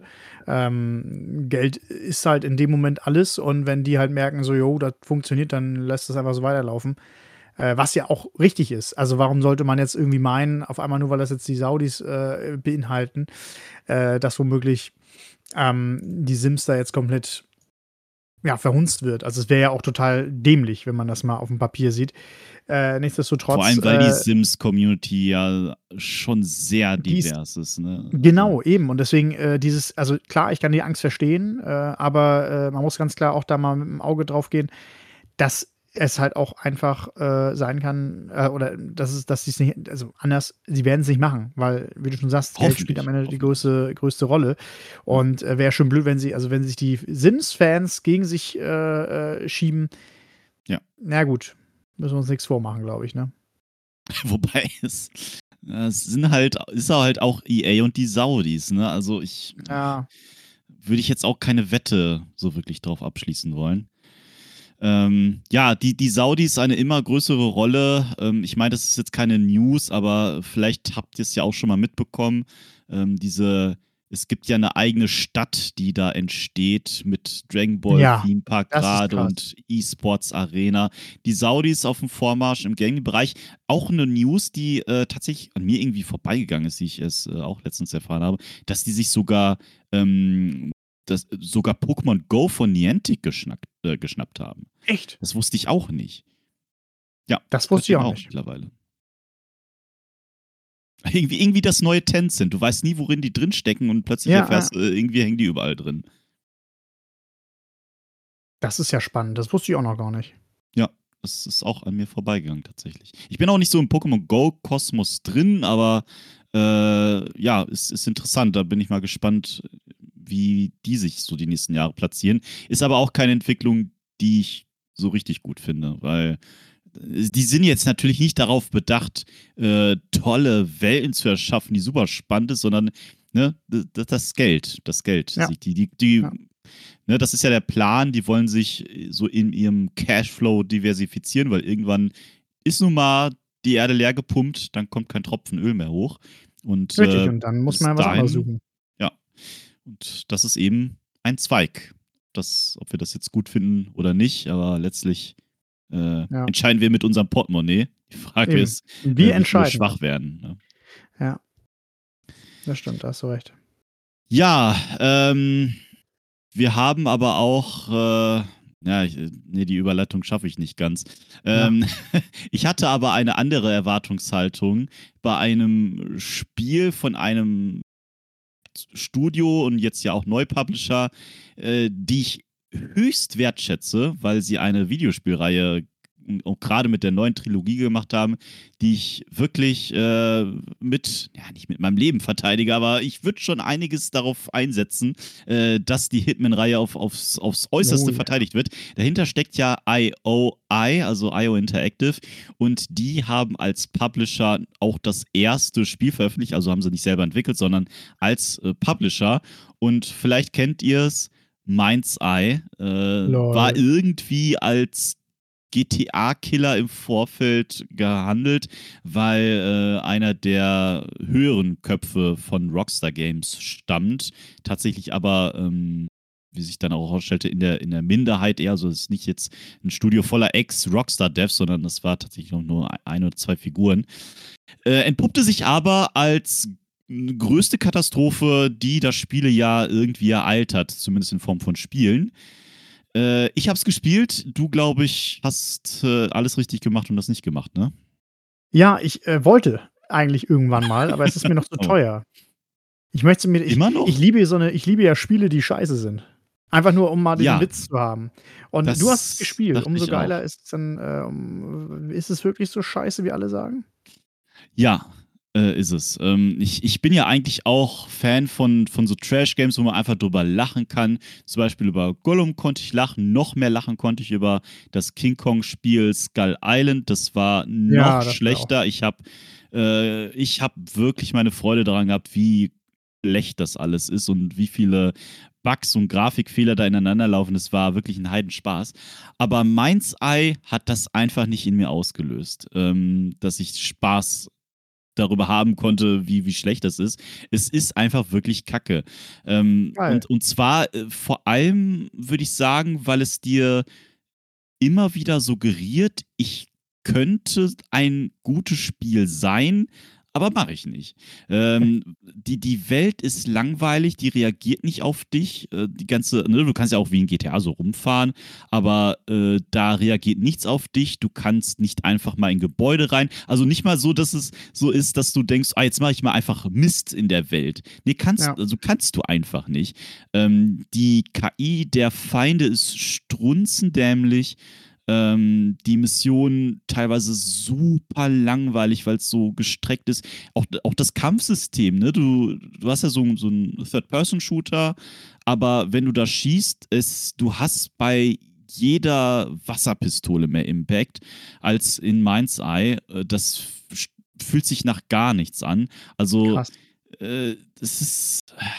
Ähm, Geld ist halt in dem Moment alles und wenn die halt merken, so, jo, das funktioniert, dann lässt es einfach so weiterlaufen. Äh, was ja auch richtig ist. Also, warum sollte man jetzt irgendwie meinen, auf einmal nur, weil das jetzt die Saudis äh, beinhalten, äh, dass womöglich ähm, die Sims da jetzt komplett, ja, verhunzt wird. Also, es wäre ja auch total dämlich, wenn man das mal auf dem Papier sieht. Äh, Vor nichtsdestotrotz, allem, weil die äh, Sims-Community ja schon sehr die ist divers ist, ne? Also, genau, eben. Und deswegen, äh, dieses also, klar, ich kann die Angst verstehen, äh, aber, äh, man muss ganz klar auch da mal mit dem Auge drauf gehen, dass es halt auch einfach, äh, sein kann, äh, oder dass es dass sie's nicht also, anders sie werden's nicht machen, weil, wie du schon sagst, Geld spielt am hoffentlich, Ende die hoffentlich. größte größte Rolle. Ja. Und, äh, wäre schon blöd, wenn sie also, wenn sich die Sims-Fans gegen sich, äh, äh, schieben. Ja. Na gut, müssen wir uns nix vormachen, glaube ich, ne? Wobei es, äh, es sind halt, ist halt auch E A und die Saudis, ne? Also ich Ja, würde ich jetzt auch keine Wette so wirklich drauf abschließen wollen. Ähm, ja, die, die Saudis eine immer größere Rolle. Ähm, ich meine, das ist jetzt keine News, aber vielleicht habt ihr es ja auch schon mal mitbekommen. Ähm, diese, es gibt ja eine eigene Stadt, die da entsteht mit Dragon Ball ja, Theme Park das ist gerade krass. und E-Sports Arena. Die Saudis auf dem Vormarsch im Gaming-Bereich. Auch eine News, die äh, tatsächlich an mir irgendwie vorbeigegangen ist, die ich es äh, auch letztens erfahren habe, dass die sich sogar ähm, das, sogar Pokémon Go von Niantic geschnackt, äh, geschnappt haben. Echt? Das wusste ich auch nicht. Ja, Das gehört wusste ich denen auch auch nicht. mittlerweile. Irgendwie, irgendwie das neue Tencent. Du weißt nie, worin die drinstecken und plötzlich Ja, äh, erfährst, äh, irgendwie hängen die überall drin. das ist ja spannend. Das wusste ich auch noch gar nicht. Ja, das ist auch an mir vorbeigegangen tatsächlich. Ich bin auch nicht so im Pokémon Go-Kosmos drin, aber äh, ja, es ist interessant. Da bin ich mal gespannt, wie die sich so die nächsten Jahre platzieren. Ist aber auch keine Entwicklung, die ich so richtig gut finde, weil die sind jetzt natürlich nicht darauf bedacht, äh, tolle Welten zu erschaffen, die super spannend ist, sondern ne, das, das Geld, das Geld. Ja, Die, die, die, ja. ne, das ist ja der Plan, die wollen sich so in ihrem Cashflow diversifizieren, weil irgendwann ist nun mal die Erde leer gepumpt, dann kommt kein Tropfen Öl mehr hoch. Und Richtig, äh, und dann muss man bis ja was anderes dahin, suchen. ja, und das ist eben ein Zweig. Das, ob wir das jetzt gut finden oder nicht, aber letztlich äh, Ja, entscheiden wir mit unserem Portemonnaie. Die Frage eben. ist, Wir äh, wie viele entscheiden das. schwach werden. Ne? Ja, das stimmt, da hast du recht. Ja, ähm, wir haben aber auch, äh, ja, ich, nee, die Überleitung schaffe ich nicht ganz. Ja. Ähm, ich hatte aber eine andere Erwartungshaltung bei einem Spiel von einem Studio und jetzt ja auch Neupublisher, äh, die ich höchst wertschätze, weil sie eine Videospielreihe auch gerade mit der neuen Trilogie gemacht haben, die ich wirklich äh, mit, ja, nicht mit meinem Leben verteidige, aber ich würde schon einiges darauf einsetzen, äh, dass die Hitman-Reihe auf, aufs, aufs Oh Äußerste ja. verteidigt wird. Dahinter steckt ja I O I, also I O Interactive, und die haben als Publisher auch das erste Spiel veröffentlicht, also haben sie nicht selber entwickelt, sondern als äh, Publisher. Und vielleicht kennt ihr es, Mind's Eye äh, war Lol. irgendwie als G T A-Killer im Vorfeld gehandelt, weil äh, einer der höheren Köpfe von Rockstar Games stammt. Tatsächlich aber, ähm, wie sich dann auch herausstellte, in der, in der Minderheit eher. Also es ist nicht jetzt ein Studio voller Ex-Rockstar-Devs, sondern das war tatsächlich noch nur ein oder zwei Figuren. Äh, entpuppte sich aber als größte Katastrophe, die das Spielejahr irgendwie ereilt hat, zumindest in Form von Spielen. Äh, ich hab's gespielt, du, glaube ich, hast äh, alles richtig gemacht und das nicht gemacht, ne? Ja, ich, äh, wollte eigentlich irgendwann mal, aber es ist mir noch zu Oh. teuer. Ich möchte mir ich Immer ich noch? liebe so 'ne ich liebe ja Spiele, die scheiße sind. Einfach nur, um mal diesen Ja, Witz zu haben. Und du hast es das gespielt. dachte Umso ich geiler auch. ist es dann, ähm ist es wirklich so scheiße, wie alle sagen? Ja, äh, ist es. Ähm, ich, ich bin ja eigentlich auch Fan von, von so Trash-Games, wo man einfach drüber lachen kann. Zum Beispiel über Gollum konnte ich lachen, noch mehr lachen konnte ich über das King Kong-Spiel Skull Island. Das war noch Ja, das war auch schlechter. Ich habe äh, ich hab wirklich meine Freude daran gehabt, wie schlecht das alles ist und wie viele Bugs und Grafikfehler da ineinander laufen. Es war wirklich ein Heidenspaß. Aber Mind's Eye hat das einfach nicht in mir ausgelöst, ähm, dass ich Spaß darüber haben konnte, wie, wie schlecht das ist. Es ist einfach wirklich Kacke. Ähm, geil. und, und zwar äh, vor allem würde ich sagen, weil es dir immer wieder suggeriert, ich könnte ein gutes Spiel sein, aber mache ich nicht. Ähm, die, die Welt ist langweilig, die reagiert nicht auf dich. Äh, die ganze, ne, du kannst ja auch wie in G T A so rumfahren, aber äh, da reagiert nichts auf dich. Du kannst nicht einfach mal in Gebäude rein. Also nicht mal so, dass es so ist, dass du denkst, ah, jetzt mache ich mal einfach Mist in der Welt. Nee, kannst, Ja, also kannst du einfach nicht. Ähm, die K I der Feinde ist strunzendämlich. Ähm, die Mission teilweise super langweilig, weil es so gestreckt ist. Auch, auch das Kampfsystem, ne? Du, du hast ja so, so einen Third-Person-Shooter, aber wenn du da schießt, es, du hast bei jeder Wasserpistole mehr Impact als in Mind's Eye. Äh, Das f- fühlt sich nach gar nichts an. Also, krass. äh, es ist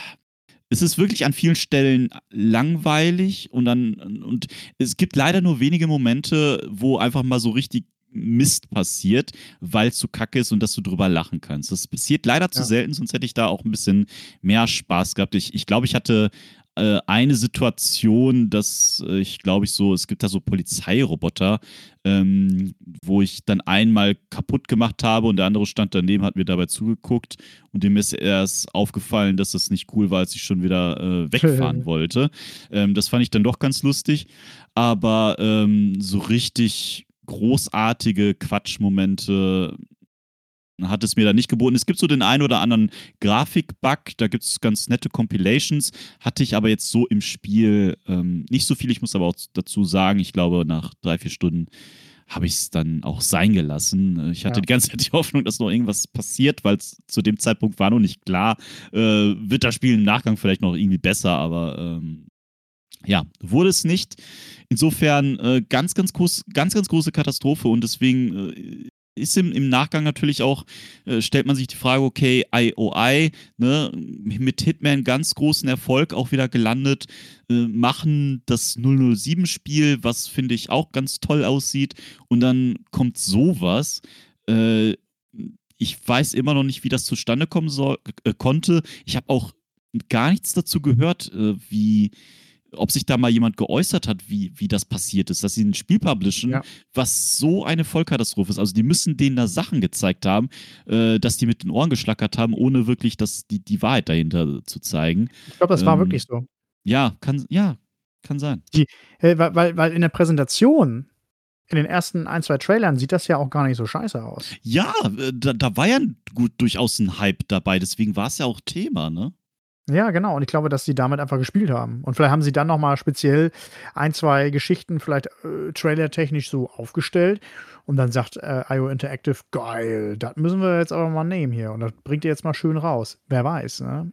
es ist wirklich an vielen Stellen langweilig und dann und es gibt leider nur wenige Momente, wo einfach mal so richtig Mist passiert, weil es so kacke ist und dass du drüber lachen kannst. Das passiert leider zu Ja. selten, sonst hätte ich da auch ein bisschen mehr Spaß gehabt. Ich, ich glaube, ich hatte äh, eine Situation, dass äh, ich glaube ich so, es gibt da so Polizeiroboter, ähm, wo ich dann einmal kaputt gemacht habe und der andere stand daneben, hat mir dabei zugeguckt und dem ist erst aufgefallen, dass das nicht cool war, als ich schon wieder äh, wegfahren wollte. Ähm, das fand ich dann doch ganz lustig, aber ähm, so richtig großartige Quatschmomente hat es mir da nicht geboten. Es gibt so den einen oder anderen Grafik-Bug, da gibt es ganz nette Compilations, hatte ich aber jetzt so im Spiel ähm, nicht so viel. Ich muss aber auch dazu sagen, ich glaube, nach drei, vier Stunden habe ich es dann auch sein gelassen. Ich hatte Ja. die ganze Zeit die Hoffnung, dass noch irgendwas passiert, weil zu dem Zeitpunkt war noch nicht klar, äh, wird das Spiel im Nachgang vielleicht noch irgendwie besser, aber ähm, ja, wurde es nicht. Insofern äh, ganz, ganz groß, ganz, ganz große Katastrophe und deswegen äh, ist im, im Nachgang natürlich auch, äh, stellt man sich die Frage, okay, I O I, ne, mit Hitman ganz großen Erfolg auch wieder gelandet, äh, machen das null null sieben-Spiel, was finde ich auch ganz toll aussieht und dann kommt sowas. Äh, Ich weiß immer noch nicht, wie das zustande kommen soll, äh, konnte. Ich habe auch gar nichts dazu gehört, äh, wie ob sich da mal jemand geäußert hat, wie, wie das passiert ist, dass sie ein Spiel publishen, Ja. was so eine Vollkatastrophe ist. Also die müssen denen da Sachen gezeigt haben, äh, dass die mit den Ohren geschlackert haben, ohne wirklich das, die, die Wahrheit dahinter zu zeigen. Ich glaube, das war Ähm, wirklich so. ja, kann, ja, kann sein. Die äh, weil weil weil in der Präsentation, in den ersten ein, zwei Trailern sieht das ja auch gar nicht so scheiße aus. Ja, äh, da, da war ja gut durchaus ein Hype dabei, deswegen war es ja auch Thema, ne? Ja, genau. Und ich glaube, dass sie damit einfach gespielt haben. Und vielleicht haben sie dann noch mal speziell ein, zwei Geschichten vielleicht, äh, trailertechnisch so aufgestellt und dann sagt, äh, I O Interactive: „Geil, das müssen wir jetzt aber mal nehmen hier und das bringt ihr jetzt mal schön raus.“ Wer weiß, ne?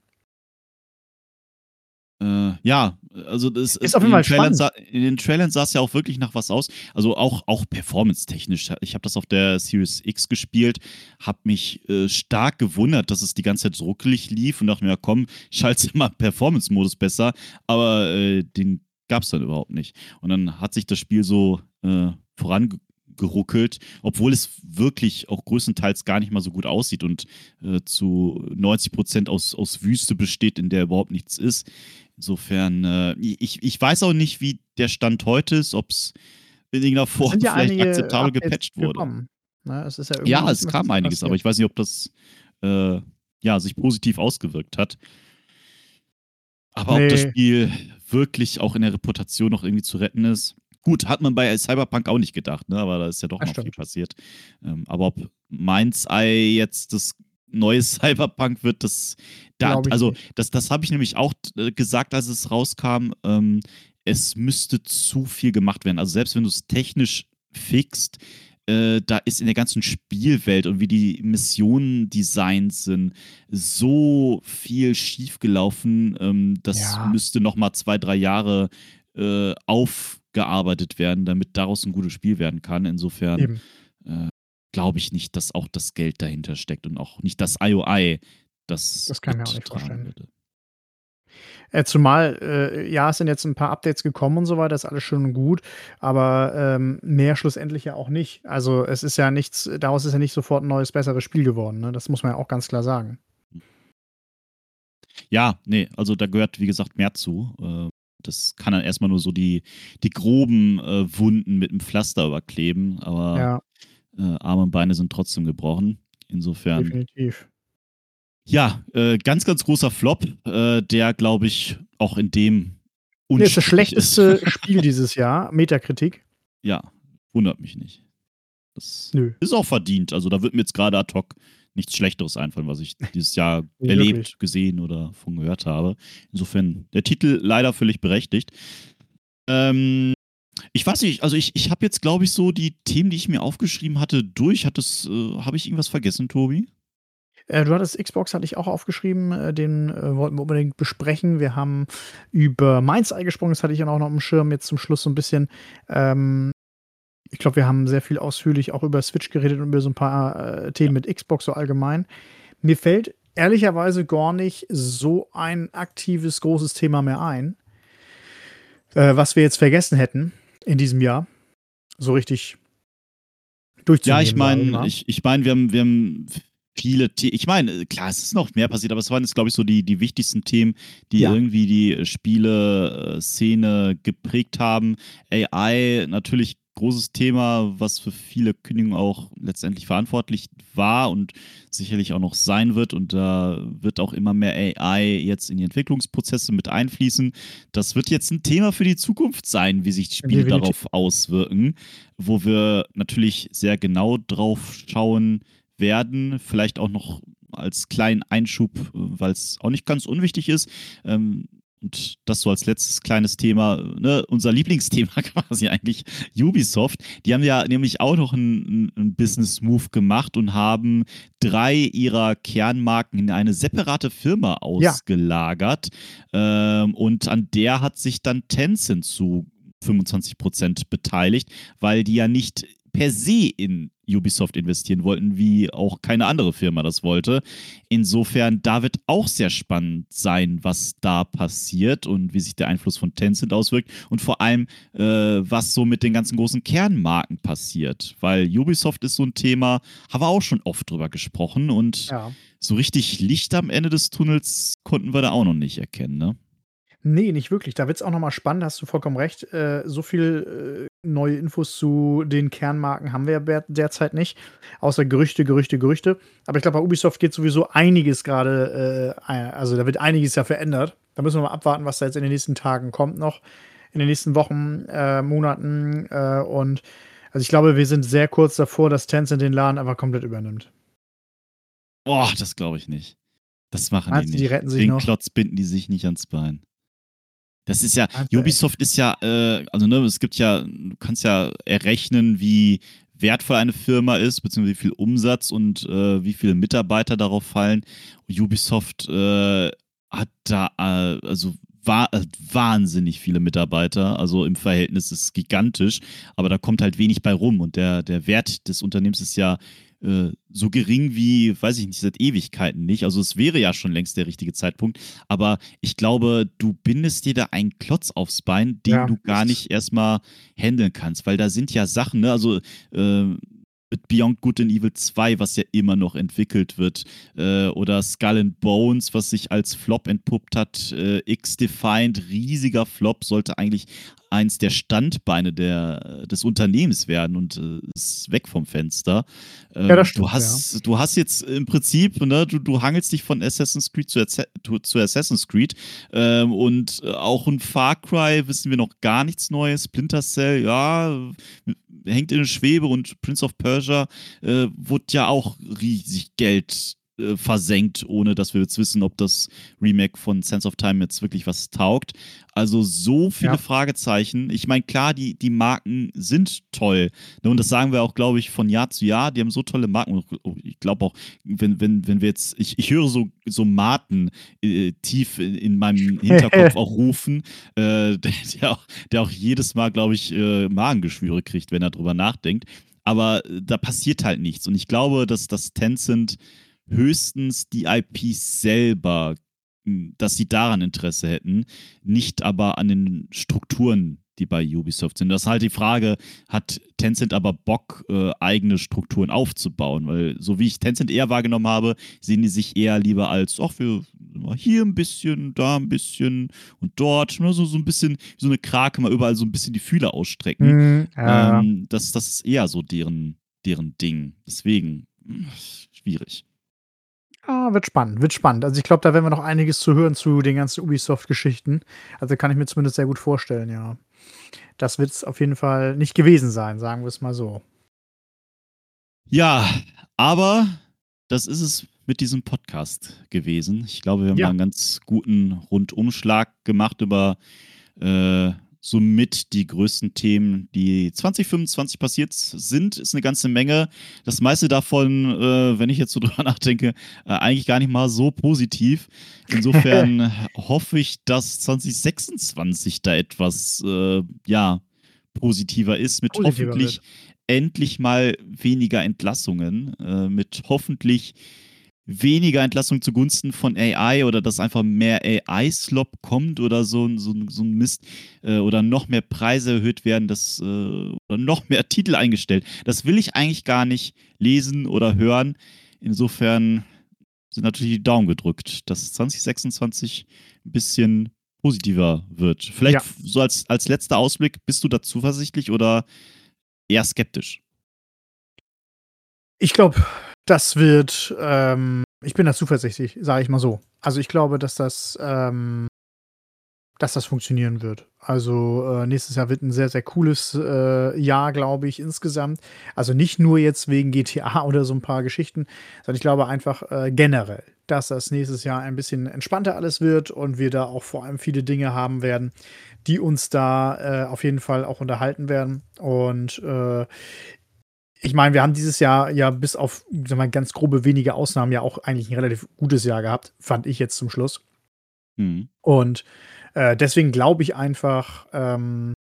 Äh, ja, also das Ist ist auf in jeden den Fall Trailern, spannend. sah, in den Trailern sah es ja auch wirklich nach was aus. Also auch, auch performance-technisch. Ich habe das auf der Series X gespielt, habe mich äh, stark gewundert, dass es die ganze Zeit so ruckelig lief und dachte mir, ja, komm, schalte mal Performance-Modus besser. Aber äh, den gab es dann überhaupt nicht. Und dann hat sich das Spiel so äh, vorangeruckelt, obwohl es wirklich auch größtenteils gar nicht mal so gut aussieht und äh, zu neunzig Prozent aus, aus Wüste besteht, in der überhaupt nichts ist. Insofern, äh, ich, ich weiß auch nicht, wie der Stand heute ist, ob es in irgendeiner Es Form sind ja vielleicht einige akzeptabel Updates gepatcht wurde. gekommen, ne? Es ist ja irgendwie 'n Ja, es bisschen was kam dazu einiges, aber passiert. ich weiß nicht, ob das äh, ja, sich positiv ausgewirkt hat. Aber ob das Ne, Spiel wirklich auch in der Reputation noch irgendwie zu retten ist. Gut, hat man bei Cyberpunk auch nicht gedacht, ne? Aber da ist ja doch das noch viel stimmt. passiert. Ähm, aber ob Mind's Eye jetzt das neue Cyberpunk wird, das, da, Glaube ich also nicht. das, das habe ich nämlich auch äh, gesagt, als es rauskam. Ähm, es müsste zu viel gemacht werden. Also selbst wenn du es technisch fixt, äh, da ist in der ganzen Spielwelt und wie die Missionen designt sind, so viel schiefgelaufen. Ähm, das Ja, müsste noch mal zwei, drei Jahre äh, aufgearbeitet werden, damit daraus ein gutes Spiel werden kann. Insofern eben. äh, glaube ich nicht, dass auch das Geld dahinter steckt und auch nicht das I O I das Das kann ich mir auch nicht mittragen vorstellen. würde. Äh, zumal, äh, ja, es sind jetzt ein paar Updates gekommen und so weiter, ist alles schön und gut, aber, ähm, mehr schlussendlich ja auch nicht. Also, es ist ja nichts daraus ist ja nicht sofort 'n neues, besseres Spiel geworden, ne? Das muss man ja auch ganz klar sagen. Ja, nee, also da gehört, wie gesagt, mehr zu. Äh, das kann dann erstmal nur so die, die groben äh, Wunden mit dem Pflaster überkleben, aber Ja, äh, Arme und Beine sind trotzdem gebrochen. Insofern. Definitiv. Ja, äh, ganz, ganz großer Flop, äh, der, glaube ich, auch in dem Nee, ist das unstrittig ist. schlechteste Spiel dieses Jahr, Metakritik. Ja, wundert mich nicht. Das Nö. ist auch verdient. Also da wird mir jetzt gerade ad hoc nichts Schlechteres einfallen, was ich dieses Jahr Nee, erlebt, wirklich. gesehen oder von gehört habe. Insofern, der Titel leider völlig berechtigt. Ähm, ich weiß nicht, also ich, ich habe jetzt, glaube ich, so die Themen, die ich mir aufgeschrieben hatte, durch. Hat das, äh, habe ich irgendwas vergessen, Tobi? Äh, du hattest Xbox, hatte ich auch aufgeschrieben, äh, den äh, wollten wir unbedingt besprechen. Wir haben über Mind's Eye gesprochen, das hatte ich dann auch noch im Schirm, jetzt zum Schluss so ein bisschen. Ähm, ich glaube, wir haben sehr viel ausführlich auch über Switch geredet und über so ein paar äh, Themen mit Xbox so allgemein. Mir fällt ehrlicherweise gar nicht so ein aktives, großes Thema mehr ein, äh, was wir jetzt vergessen hätten in diesem Jahr. So richtig durchzunehmen. Ja, ich sag meine, mal. ich, ich mein, wir haben, wir haben viele Themen. Ich meine, klar, es ist noch mehr passiert, aber es waren jetzt, glaube ich, so die, die wichtigsten Themen, die Ja. irgendwie die Spiele-Szene geprägt haben. A I, natürlich großes Thema, was für viele Kündigungen auch letztendlich verantwortlich war und sicherlich auch noch sein wird. Und da wird auch immer mehr A I jetzt in die Entwicklungsprozesse mit einfließen. Das wird jetzt ein Thema für die Zukunft sein, wie sich die Spiele Definitiv. darauf auswirken, wo wir natürlich sehr genau drauf schauen werden. Vielleicht auch noch als kleinen Einschub, weil es auch nicht ganz unwichtig ist. Ähm, und das so als letztes kleines Thema, ne, unser Lieblingsthema quasi eigentlich, Ubisoft. Die haben ja nämlich auch noch einen, einen Business-Move gemacht und haben drei ihrer Kernmarken in eine separate Firma Ja. ausgelagert. Ähm, und an der hat sich dann Tencent zu fünfundzwanzig Prozent beteiligt, weil die ja nicht per se in Ubisoft investieren wollten, wie auch keine andere Firma das wollte. Insofern, da wird auch sehr spannend sein, was da passiert und wie sich der Einfluss von Tencent auswirkt und vor allem, äh, was so mit den ganzen großen Kernmarken passiert. Weil Ubisoft ist so ein Thema, haben wir auch schon oft drüber gesprochen und Ja. so richtig Licht am Ende des Tunnels konnten wir da auch noch nicht erkennen, ne? Nee, nicht wirklich. Da wird es auch noch mal spannend, hast du vollkommen recht. Äh, so viel äh, neue Infos zu den Kernmarken haben wir ja ber- derzeit nicht, außer Gerüchte, Gerüchte, Gerüchte. Aber ich glaube, bei Ubisoft geht sowieso einiges gerade, äh, also da wird einiges ja verändert. Da müssen wir mal abwarten, was da jetzt in den nächsten Tagen kommt noch, in den nächsten Wochen, äh, Monaten. Äh, und also ich glaube, wir sind sehr kurz davor, dass Tencent den Laden einfach komplett übernimmt. Boah, das glaube ich nicht. Das machen Meinst die du, die nicht. retten sich Den noch? Klotz binden die sich nicht ans Bein. Das ist ja, Meinst du echt? Ubisoft ist ja, äh, also ne, es gibt ja, du kannst ja errechnen, wie wertvoll eine Firma ist, beziehungsweise wie viel Umsatz und äh, wie viele Mitarbeiter darauf fallen. Ubisoft äh, hat da, äh, also wa äh, wahnsinnig viele Mitarbeiter, also im Verhältnis ist es gigantisch, aber da kommt halt wenig bei rum und der, der Wert des Unternehmens ist ja äh, so gering wie, weiß ich nicht, seit Ewigkeiten nicht. Also es wäre ja schon längst der richtige Zeitpunkt, aber ich glaube, du bindest dir da einen Klotz aufs Bein, den Ja, du gar das- nicht erstmal handeln kannst, weil da sind ja Sachen, ne, also äh, mit Beyond Good and Evil zwei, was ja immer noch entwickelt wird, äh, oder Skull and Bones, was sich als Flop entpuppt hat, äh, X-Defined, riesiger Flop, sollte eigentlich eins der Standbeine der, des Unternehmens werden und äh, ist weg vom Fenster. Ähm, Ja, das stimmt, du, hast, du hast jetzt im Prinzip, ne, du, du hangelst dich von Assassin's Creed zu, zu, zu Assassin's Creed ähm, und äh, auch ein Far Cry wissen wir noch gar nichts Neues. Splinter Cell, ja, hängt in der Schwebe und Prince of Persia äh, wurde ja auch riesig Geld äh, versenkt, ohne dass wir jetzt wissen, ob das Remake von Sense of Time jetzt wirklich was taugt. Also so viele Ja. Fragezeichen. Ich meine, klar, die, die Marken sind toll. Ne, und das sagen wir auch, glaube ich, von Jahr zu Jahr. Die haben so tolle Marken. Ich glaube auch, wenn, wenn, wenn wir jetzt, ich, ich höre so, so Martin äh, tief in, in meinem Hinterkopf auch rufen, äh, der, der, auch, der auch jedes Mal, glaube ich, äh, Magengeschwüre kriegt, wenn er drüber nachdenkt. Aber äh, da passiert halt nichts. Und ich glaube, dass das Tencent höchstens die I P selber, dass sie daran Interesse hätten, nicht aber an den Strukturen, die bei Ubisoft sind. Das ist halt die Frage, hat Tencent aber Bock, äh, eigene Strukturen aufzubauen? Weil so wie ich Tencent eher wahrgenommen habe, sehen die sich eher lieber als, ach, wir hier ein bisschen, da ein bisschen und dort, ne, so, so ein bisschen, wie so eine Krake, mal überall so ein bisschen die Fühler ausstrecken. Mhm, ja. Ähm, das, das ist eher so deren, deren Ding. Deswegen, schwierig. Ah, wird spannend, wird spannend. Also, ich glaube, da werden wir noch einiges zu hören zu den ganzen Ubisoft-Geschichten. Also, kann ich mir zumindest sehr gut vorstellen, ja. Das wird's auf jeden Fall nicht gewesen sein, sagen wir es mal so. Ja, aber das ist es mit diesem Podcast gewesen. Ich glaube, wir haben da Ja. einen ganz guten Rundumschlag gemacht über äh, somit die größten Themen, die zwanzig fünfundzwanzig passiert sind. Ist eine ganze Menge. Das meiste davon, äh, wenn ich jetzt so drüber nachdenke, äh, eigentlich gar nicht mal so positiv. Insofern hoffe ich, dass zwanzig sechsundzwanzig da etwas, äh, ja, positiver ist, mit Positiver hoffentlich wird. endlich mal weniger Entlassungen, äh, mit hoffentlich weniger Entlassungen zugunsten von A I oder dass einfach mehr A I-Slop kommt oder so, ein- so, ein- so ein Mist äh, oder noch mehr Preise erhöht werden, das, äh, oder noch mehr Titel eingestellt. Das will ich eigentlich gar nicht lesen oder hören. Insofern sind natürlich die Daumen gedrückt, dass zwanzig sechsundzwanzig ein bisschen positiver wird. Vielleicht Ja. so als, als letzter Ausblick, bist du da zuversichtlich oder eher skeptisch? Ich glaube, das wird ähm, ich bin da zuversichtlich, sage ich mal so. Also, ich glaube, dass das ähm, dass das funktionieren wird. Also, äh, nächstes Jahr wird ein sehr, sehr cooles, äh, Jahr, glaube ich, insgesamt. Also, nicht nur jetzt wegen G T A oder so ein paar Geschichten, sondern ich glaube einfach, äh, generell, dass das nächstes Jahr ein bisschen entspannter alles wird und wir da auch vor allem viele Dinge haben werden, die uns da, äh, auf jeden Fall auch unterhalten werden. Und, äh, ich meine, wir haben dieses Jahr ja bis auf, sagen wir mal, ganz grobe wenige Ausnahmen ja auch eigentlich ein relativ gutes Jahr gehabt, fand ich jetzt zum Schluss. Mhm. Und, äh, deswegen glaube ich einfach, ähm,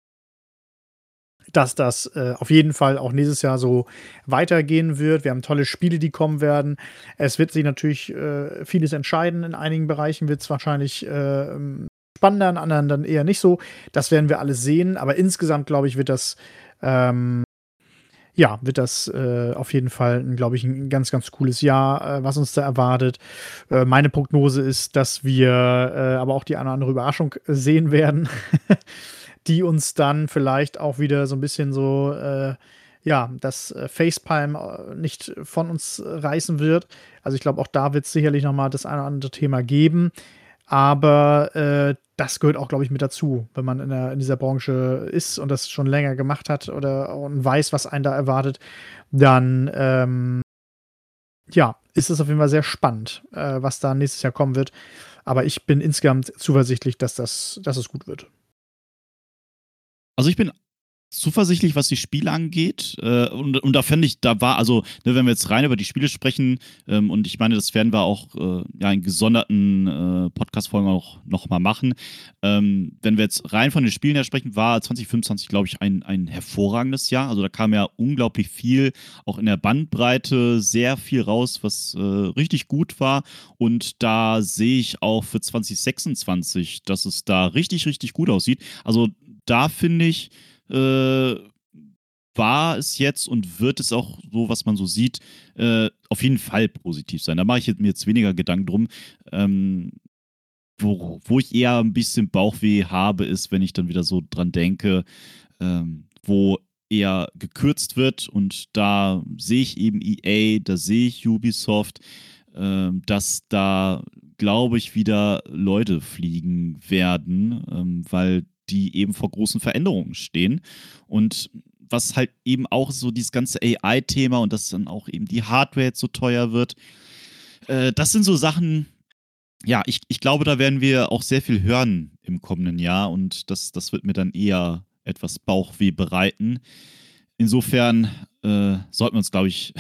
dass das, äh, auf jeden Fall auch nächstes Jahr so weitergehen wird. Wir haben tolle Spiele, die kommen werden. Es wird sich natürlich, äh, vieles entscheiden. In einigen Bereichen wird es wahrscheinlich, ähm, spannender, in anderen dann eher nicht so. Das werden wir alles sehen, aber insgesamt, glaube ich, wird das, ähm ja, wird das, äh, auf jeden Fall 'n, glaube ich, ein ganz, ganz cooles Jahr, äh, was uns da erwartet. Äh, meine Prognose ist, dass wir, äh, aber auch die eine oder andere Überraschung sehen werden, die uns dann vielleicht auch wieder so ein bisschen so, äh, ja, das, äh, Facepalm, äh, nicht von uns reißen wird. Also, ich glaube, auch da wird es sicherlich noch mal das eine oder andere Thema geben. Aber, äh, das gehört auch, glaube ich, mit dazu, wenn man in der in dieser Branche ist und das schon länger gemacht hat oder und weiß, was einen da erwartet, dann, ähm, ja, ist es auf jeden Fall sehr spannend, äh, was da nächstes Jahr kommen wird. Aber ich bin insgesamt zuversichtlich, dass das dass es gut wird. Also ich bin zuversichtlich, was die Spiele angeht. Äh, und, und da fände ich, da war, also, ne, wenn wir jetzt rein über die Spiele sprechen, ähm, und ich meine, das werden wir auch äh, ja, in gesonderten äh, Podcast-Folgen auch nochmal machen. Ähm, wenn wir jetzt rein von den Spielen her sprechen, war zwanzig fünfundzwanzig, glaube ich, ein, ein hervorragendes Jahr. Also da kam ja unglaublich viel, auch in der Bandbreite, sehr viel raus, was äh, richtig gut war. Und da sehe ich auch für zwanzig sechsundzwanzig, dass es da richtig, richtig gut aussieht. Also da finde ich, äh, war es jetzt und wird es auch so, was man so sieht, äh, auf jeden Fall positiv sein. Da mache ich mir jetzt weniger Gedanken drum. Ähm, wo, wo ich eher ein bisschen Bauchweh habe, ist, wenn ich dann wieder so dran denke, ähm, wo eher gekürzt wird und da sehe ich eben E A, da sehe ich Ubisoft, ähm, dass da, glaube ich, wieder Leute fliegen werden, ähm, weil die eben vor großen Veränderungen stehen. Und was halt eben auch so dieses ganze A I-Thema und dass dann auch eben die Hardware jetzt so teuer wird, äh, das sind so Sachen, ja, ich, ich glaube, da werden wir auch sehr viel hören im kommenden Jahr und das, das wird mir dann eher etwas Bauchweh bereiten. Insofern äh, sollten wir uns, glaube ich,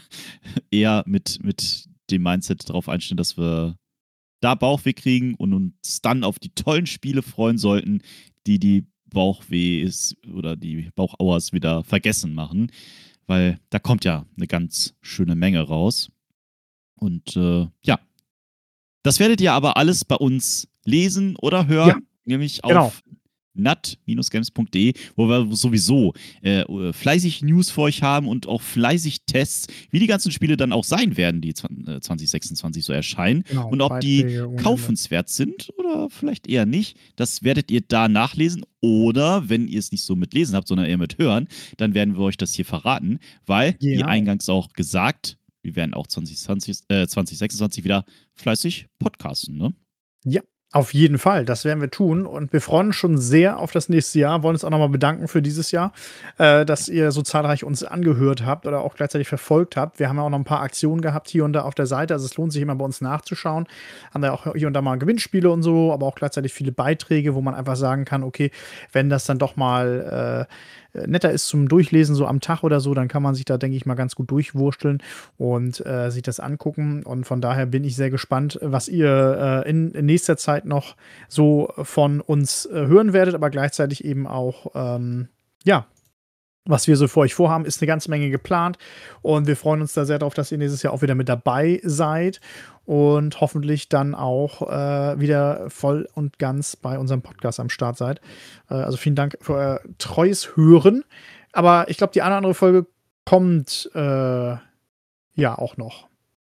eher mit, mit dem Mindset darauf einstellen, dass wir da Bauchweh kriegen und uns dann auf die tollen Spiele freuen sollten, die die Bauchwehs oder die Bauchauers wieder vergessen machen, weil da kommt ja eine ganz schöne Menge raus. Und äh, ja, das werdet ihr aber alles bei uns lesen oder Ja, hören, nämlich genau. auf nat games punkt de, wo wir sowieso äh, fleißig News für euch haben und auch fleißig Tests, wie die ganzen Spiele dann auch sein werden, die zwanzig sechsundzwanzig so erscheinen Genau, und ob die Beiträge ohne Ende. kaufenswert sind oder vielleicht eher nicht. Das werdet ihr da nachlesen oder, wenn ihr es nicht so mit Lesen habt, sondern eher mit Hören, dann werden wir euch das hier verraten, weil, wie Genau. eingangs auch gesagt, wir werden auch zwanzig zwanzig, äh, zwanzig sechsundzwanzig wieder fleißig podcasten, ne? Ja, auf jeden Fall. Das werden wir tun. Und wir freuen uns schon sehr auf das nächste Jahr. Wollen uns auch nochmal bedanken für dieses Jahr, äh, dass ihr so zahlreich uns angehört habt oder auch gleichzeitig verfolgt habt. Wir haben ja auch noch ein paar Aktionen gehabt hier und da auf der Seite. Also es lohnt sich immer bei uns nachzuschauen. Haben da auch hier und da mal Gewinnspiele und so, aber auch gleichzeitig viele Beiträge, wo man einfach sagen kann, okay, wenn das dann doch mal äh, netter ist zum Durchlesen, so am Tag oder so, dann kann man sich da, denke ich mal, ganz gut durchwursteln und äh, sich das angucken. Und von daher bin ich sehr gespannt, was ihr äh, in, in nächster Zeit noch so von uns äh, hören werdet, aber gleichzeitig eben auch, ähm, ja, was wir so für euch vorhaben, ist eine ganze Menge geplant. Und wir freuen uns da sehr darauf, dass ihr nächstes Jahr auch wieder mit dabei seid und hoffentlich dann auch äh, wieder voll und ganz bei unserem Podcast am Start seid. Äh, also vielen Dank für euer treues Hören. Aber ich glaube, die eine oder andere Folge kommt äh, ja auch noch.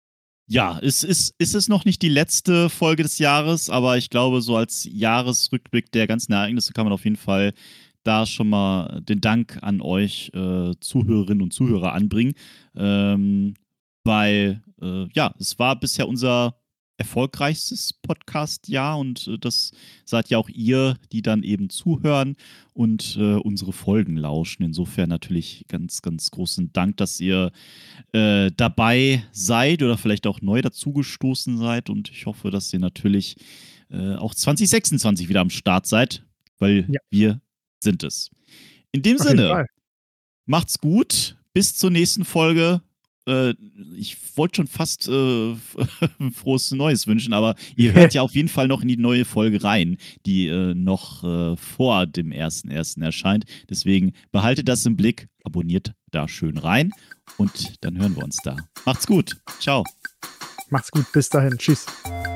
Ja, es ist, ist es noch nicht die letzte Folge des Jahres, aber ich glaube, so als Jahresrückblick der ganzen Ereignisse kann man auf jeden Fall da schon mal den Dank an euch äh, Zuhörerinnen und Zuhörer anbringen, ähm, weil äh, ja, es war bisher unser erfolgreichstes Podcast-Jahr und äh, das seid ja auch ihr, die dann eben zuhören und äh, unsere Folgen lauschen. Insofern natürlich ganz, ganz großen Dank, dass ihr äh, dabei seid oder vielleicht auch neu dazugestoßen seid und ich hoffe, dass ihr natürlich äh, auch zwanzig sechsundzwanzig wieder am Start seid, weil Ja. wir sind es. In dem Auf jeden Sinne, Fall. macht's gut. Bis zur nächsten Folge. Äh, ich wollte schon fast äh, frohes Neues wünschen, aber ihr hört ja auf jeden Fall noch in die neue Folge rein, die äh, noch äh, vor dem ersten ersten erscheint. Deswegen behaltet das im Blick, abonniert da schön rein und dann hören wir uns da. Macht's gut. Ciao. Macht's gut. Bis dahin. Tschüss.